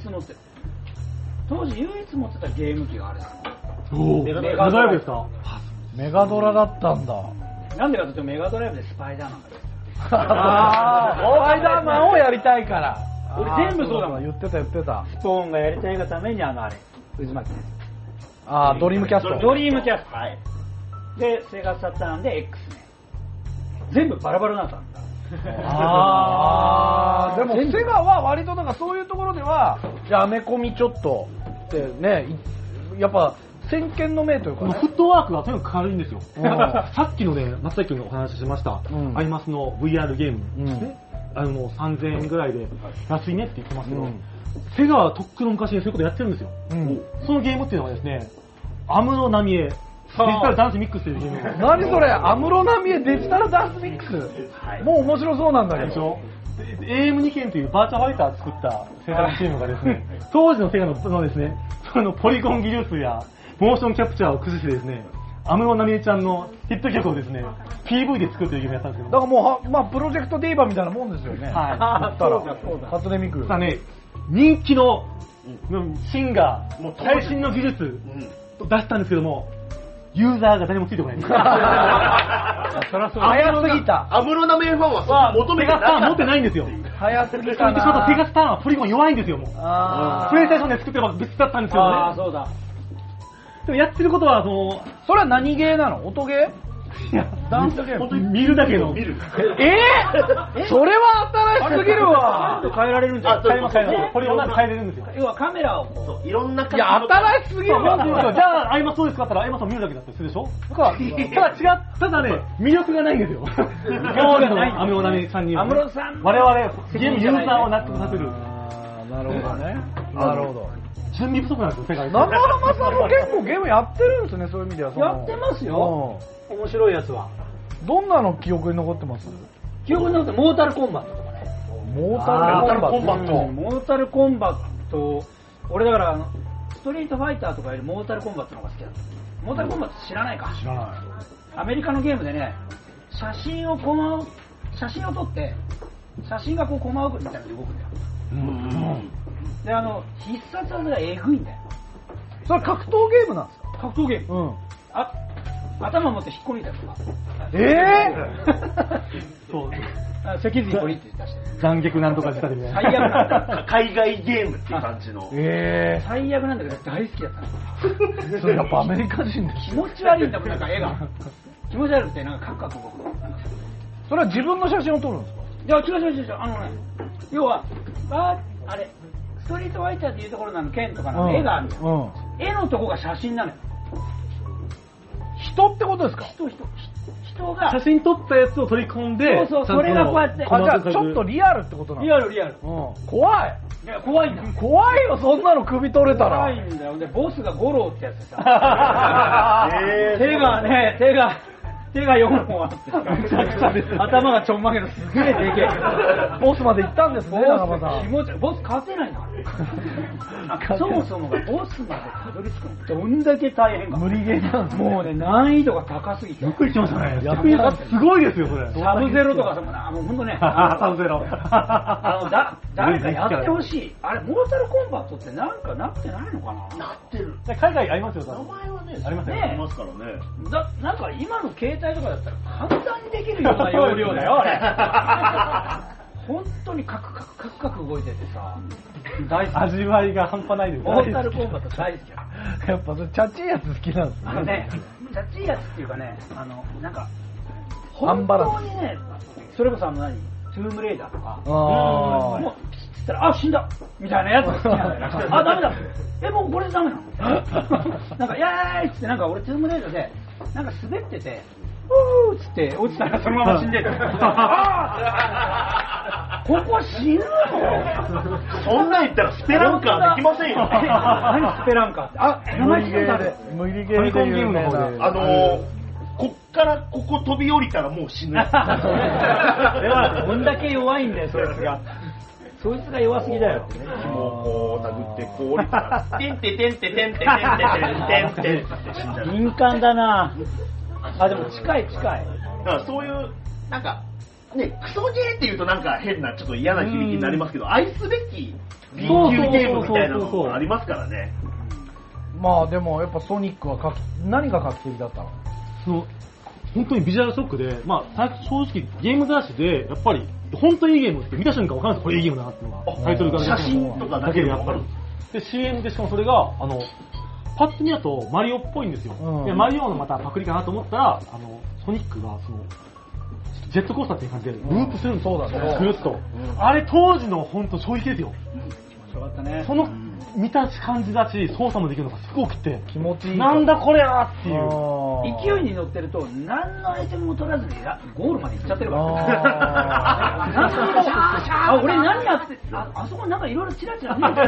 当時唯一持ってたゲーム機があれだ。 メガドライブですか？ メガドラだったんだ。 なんでかというとメガドライブでスパイダーマンが出てた。 スパイダーマンをやりたいから。 俺全部そうだもん。 言ってた。 ストーンがやりたいがためにあれ、渦巻きです。 ドリームキャスト。 ドリームキャスト。はい。で、セガサターンで X ね。全部バラバラなんだ。 でもセガは割となんかそういうところでは、アメコミちょっとってね、やっぱ、先見の明というか、ね、 フットワークがとにかく軽いんですよ。さっきのね、松崎君がお話ししました、アイマスの VR ゲームですね。3000円ぐらいで安いねって言ってますけど、セガはとっくの昔にそういうことやってるんですよ。そのゲームっていうのはですね、安室奈美恵デジタルダンスミックスというゲーム。 何それ、安室奈美恵デジタルダンスミックス。もう面白そうなんだけど。 AM2 件というバーチャファイターを作ったセガチームがですね、当時のセガのですね、そのポリゴン技術やモーションキャプチャーを駆使してですね、安室奈美恵ちゃんのヒット曲をですね、PV で作るというゲームやったんですけど。 だからもう、プロジェクトディーバみたいなもんですよね。 はい。そうだ。 初音ミク。 さあね、人気のシンガー、最新の技術を出したんですけども、ユーザーが誰もついてこないんです。 早すぎた。 安室奈美恵ファンは求めてない。 セガスターン持ってないんですよ。 早すぎたな。 セガスターンはポリゴン弱いんですよ、もう。プレイステーションで作ってれば別だったんですけどね。 そうだ。 でもやってることはそれは何ゲーなの？音ゲー？いや、ダンスゲーム。 見るだけの。 それは新しすぎるわ。 変えられるんじゃん。 変えます。ポリゴンなんて変えれるんですよ。 要はカメラをいろんな。 いや、新しすぎるわ。 じゃあ、アイマスそうですかって言ったら、アイマスを見るだけだったりするでしょ？ただね、魅力がないんですよ。当時の安室奈美恵さんには。 安室さん。 我々、ゲームユーザーを納得させる。 なるほどね。なるほど。 準備不足なんですよ、世界。 長浜さんも結構ゲームやってるんですね、そういう意味では。 やってますよ。面白いやつは。 どんなの記憶に残ってます？ 記憶に残ってモータルコンバットとかね。 モータルコンバット。 モータルコンバット、俺だからストリートファイターとかよりモータルコンバットの方が好きだった。モータルコンバット知らないか？ 知らない。 アメリカのゲームでね、写真を撮って、写真がこうコマ送りみたいなので動くんだよ。で、必殺技がエグいんだよ。 それ格闘ゲームなんですか？ 格闘ゲーム。頭持って引っこ抜いたりとか。 そう。 脊髄ポリって出して。 残虐なんとかしたりね。 最悪なんだ。 海外ゲームっていう感じの。 最悪なんだけど大好きだったの。 それやっぱアメリカ人で気持ち悪いんだもん、なんか絵が。気持ち悪くて、なんかカクカク動く。 それは自分の写真を撮るんですか？ いや、違う。要は、あれ、ストリートファイターっていうところの剣とかの絵があるんだよ。絵のとこが写真なのよ。 人ってことですか？ 人が写真撮ったやつを取り込んで、 そう、それがこうやって。 じゃあちょっとリアルってことなの？ リアル。 怖い。 いや、怖いんだ。 怖いよ、そんなの首取れたら。 怖いんだよ。で、ボスがゴローってやつでさ。手が手が4本あって、頭がちょんまげのすげえでけえ。 ボスまで行ったんですね、中間さん。 気持ち悪い。ボス勝てないな。そもそもがボスまでたどり着くのどんだけ大変か。 無理ゲーなんですね。 もうね、難易度が高すぎて。 びっくりしましたね。逆にすごいですよ、それ。 サブゼロとかさ、もうほんとね。 サブゼロ。 誰かやってほしい。あれ、モータルコンバットってなんかなってないのかな。 なってる。 海外ありますよ、 名前はね、 ありますよ。 ありますからね。 なんか今の携帯とかだったら簡単にできるような容量だよ、あれ。本当にカク動いててさ、大好き。 味わいが半端ないです。 モータルコンバット大好き。 やっぱそれチャチいやつ好きなんですね。 チャチいやつっていうかね、なんか、本当にね、それこそトゥームレイダーとか、もう、ピチッつったら、死んだみたいなやつが好きなんだよ。ダメだもうこれダメなのなんか、イエーイっつって、なんか俺トゥームレイダーで、なんか滑ってて、うーっつって落ちたらそのまま死んでる。ここ死ぬのそんなん言ったらスペランカーできませんよ。 何スペランカーって。名前聞いたで。 無理ゲーで有名な。 こっからここ飛び降りたらもう死ぬ。 では、どんだけ弱いんだよ、そいつが。そいつが弱すぎだよ。 もうこう殴ってこう降りたら、てんててんててんててんててんてんてんって死んじゃう。 敏感だな。でも近い。だからそういう、なんか、ね、クソゲーって言うとなんか変な、ちょっと嫌な響きになりますけど、愛すべき B 級ゲームみたいなのがありますからね。 まあでもやっぱソニックは何が画期的だったの？ 本当にビジュアルショックで、正直ゲーム雑誌で、やっぱり、本当にいいゲームって見た瞬間わかるんですよ、これいいゲームだなっていうのが。タイトルから写真とかだけでやっぱり。 で、CM でしかもそれが、パッと見だとマリオっぽいんですよ。でマリオのまたパクリかなと思ったら、ソニックがジェットコースターっていう感じでループするんですよ。そうだね。ぐるっと。あれ当時の本当衝撃ですよ。 よかったね。 その見た感じだし、操作もできるのがすごくて気持ちいい。 なんだこれはっていう。 勢いに乗ってると何のアイテムも取らずにゴールまで行っちゃってるから俺何やってあそこなんかいろいろチラチラ見えて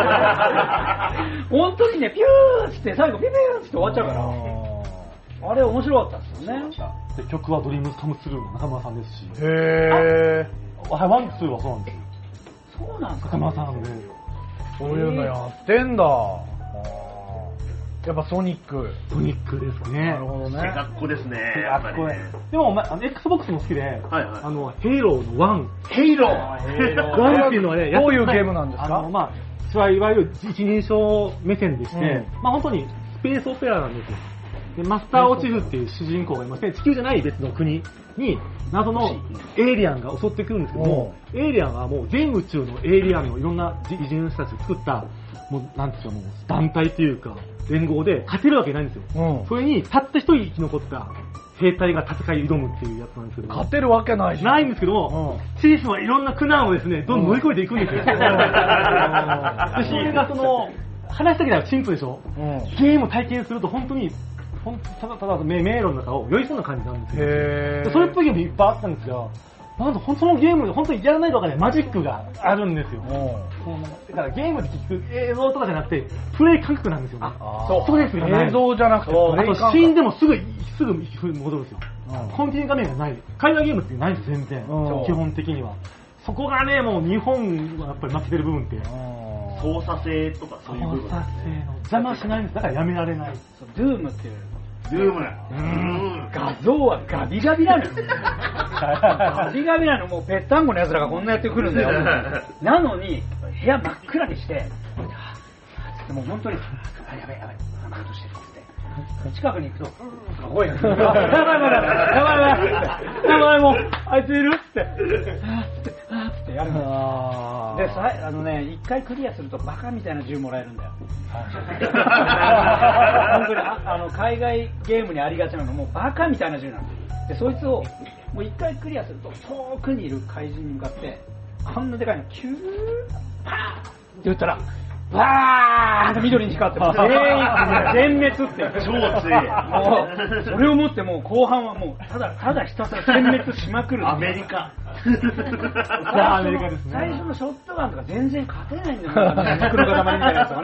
本当にねピューッって最後ピューッって終わっちゃうからあれ面白かったですよね。 で曲はドリームズカムスルーの中村さんですし。 へー。ワンツーはそうなんですよ。 そうなんですか。 中村さんで。 そういうのやってんだ。やっぱソニックですね。 なるほどね。 かっこですね。 でも、Xbox も好きで、ヘイローの1。 ヘイロー 1っていうのはね、 どういうゲームなんですか？ いわゆる一人称目線でして、本当にスペースオペラなんですよ。でマスターオチフっていう主人公がいまして、地球じゃない別の国に謎のエイリアンが襲ってくるんですけども、エイリアンはもう全宇宙のエイリアンのいろんな異人種たちを作った、もうなんていうかもう団体というか連合で勝てるわけないんですよ。それにたった一人生き残った兵隊が戦い挑むっていうやつなんですけど、 勝てるわけないじゃん。 ないんですけども、チーフはいろんな苦難をですね、どんどん乗り越えていくんですよ。で、それが話だけではシンプルでしょ。ゲームを体験すると本当にただ迷路の中を酔いそうな感じなんですよ。それっぽいゲームいっぱいあったんですが、なんとそのゲームで本当にやらないとわからないマジックがあるんですよ。だからゲームで聞く映像とかじゃなくてプレイ感覚なんですよね。ストレスがない。 映像じゃなくてプレイ感覚。 死んでもすぐ戻るんですよ。コンティニュー画面がない。海外ゲームってないんです全然。基本的には。そこがね、もう日本はやっぱり負けてる部分って。 操作性とかそういう部分。 操作性の邪魔しないんです。だからやめられない。 ドゥームっていう。 画像はガビガビなのよ。 ガビガビなの。もうぺったんこの奴らがこんなやってくるんだよ。なのに部屋真っ暗にしてもう本当にやばいこんなことしてるって近くに行くと声がやばいもうあいついるってやるんだよ。で一回クリアするとバカみたいな銃もらえるんだよ。本当に海外ゲームにありがちなのもうバカみたいな銃なので、そいつをもう一回クリアすると遠くにいる怪人に向かってあんなでかいのキューパーって言ったらバーンと緑に光っても全滅って超強い。 もうそれをもってもう後半はもうただひたすら全滅しまくる。 アメリカアメリカですね。 最初のショットガンとか全然勝てないんだよ。黒塊みたいなやつがね。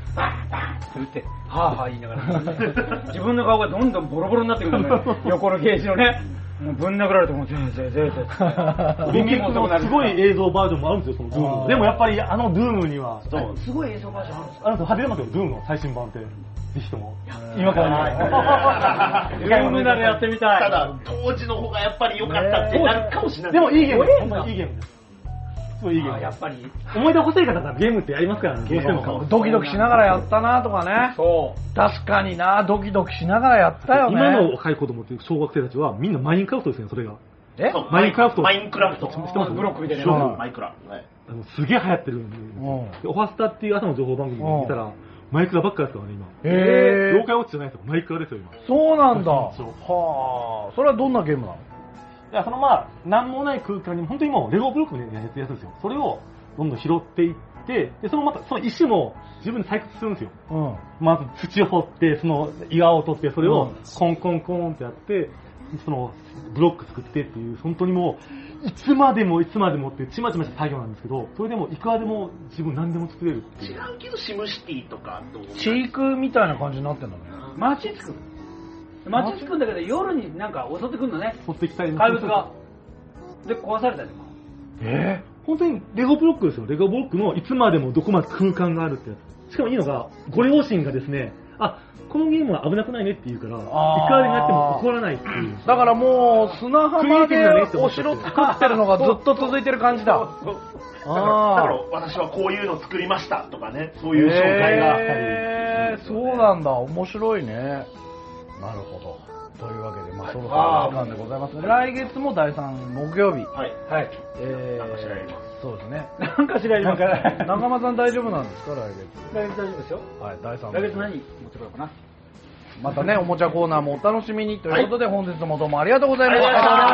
バンバンって打って、はぁはぁ言いながら、自分の顔がどんどんボロボロになってくるのね、横のゲージのね。もうぶん殴られてもう、ぜーぜーぜーぜー。 リミックのすごい映像バージョンもあるんですよ、そのドゥーム。でもやっぱりドゥームには、 すごい映像バージョンあるんですか？ あるんですよ、初めてますよ、ドゥームの最新版って。ぜひとも。今からドゥームならやってみたい。 ただ、当時の方がやっぱり良かったってなるかもしれない。 でもいいゲームです。ほんまにいいゲームです。すごいいいゲーム。 やっぱり。 思い出欲しい方がゲームってやりますからね、どうしても。 ドキドキしながらやったなとかね。そう。確かにな、ドキドキしながらやったよね。 今の若い子供って小学生たちはみんなマインクラフトですね、それが。 マインクラフト。 知ってます？ ブロックみたいな。 マイクラ。 すげえ流行ってるんで。オファスタっていう朝の情報番組を見たら、マイクラばっかですからね、今。妖怪ウォッチじゃないですよ、マイクラですよ、今。 そうなんだ。はあ。それはどんなゲームなの？ いや、なんもない空間に、本当にもう、レゴブロックみたいなやつですよ。それを、どんどん拾っていって、で、その石も自分で採掘するんですよ。まず土を掘って、その岩を取って、それをコンコンコンってやって、そのブロック作ってっていう、本当にもう、いつまでもってちまちました作業なんですけど、それでもいくらでも自分何でも作れるっていう。 違うけどシムシティとか飼育みたいな感じになってんだね。 街作るんだけど、夜になんか襲ってくるのね。 襲ってきたり怪物が。で、壊されたりとか。 本当にレゴブロックですよ。レゴブロックのいつまでもどこまで空間があるってやつ。しかもいいのが、ご両親がですね、このゲームは危なくないねって言うから、いくらでもやっても怒らないっていう。 だからもう、砂浜でお城作ってるのがずっと続いてる感じだ。だから私はこういうの作りましたとかね、そういう紹介があったり。 そうなんだ、面白いね。なるほど。というわけで、そろそろ時間でございます。来月も第3木曜日。 はい。 はい。 なんかしらやります。 そうですね。 なんかしらやります。 中間さん大丈夫なんですか、来月。 来月大丈夫ですよ。 はい、第3木曜日。 来月何持ってこようかな。 またね、おもちゃコーナーもお楽しみにということで、本日もどうもありがとうございました。 ありがとうござい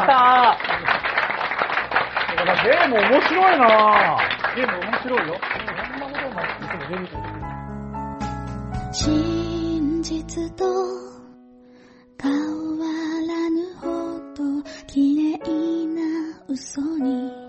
ました。ゲーム面白いなゲーム面白いよ。 こんなことになっても出る真実と変わらぬほど綺麗な嘘に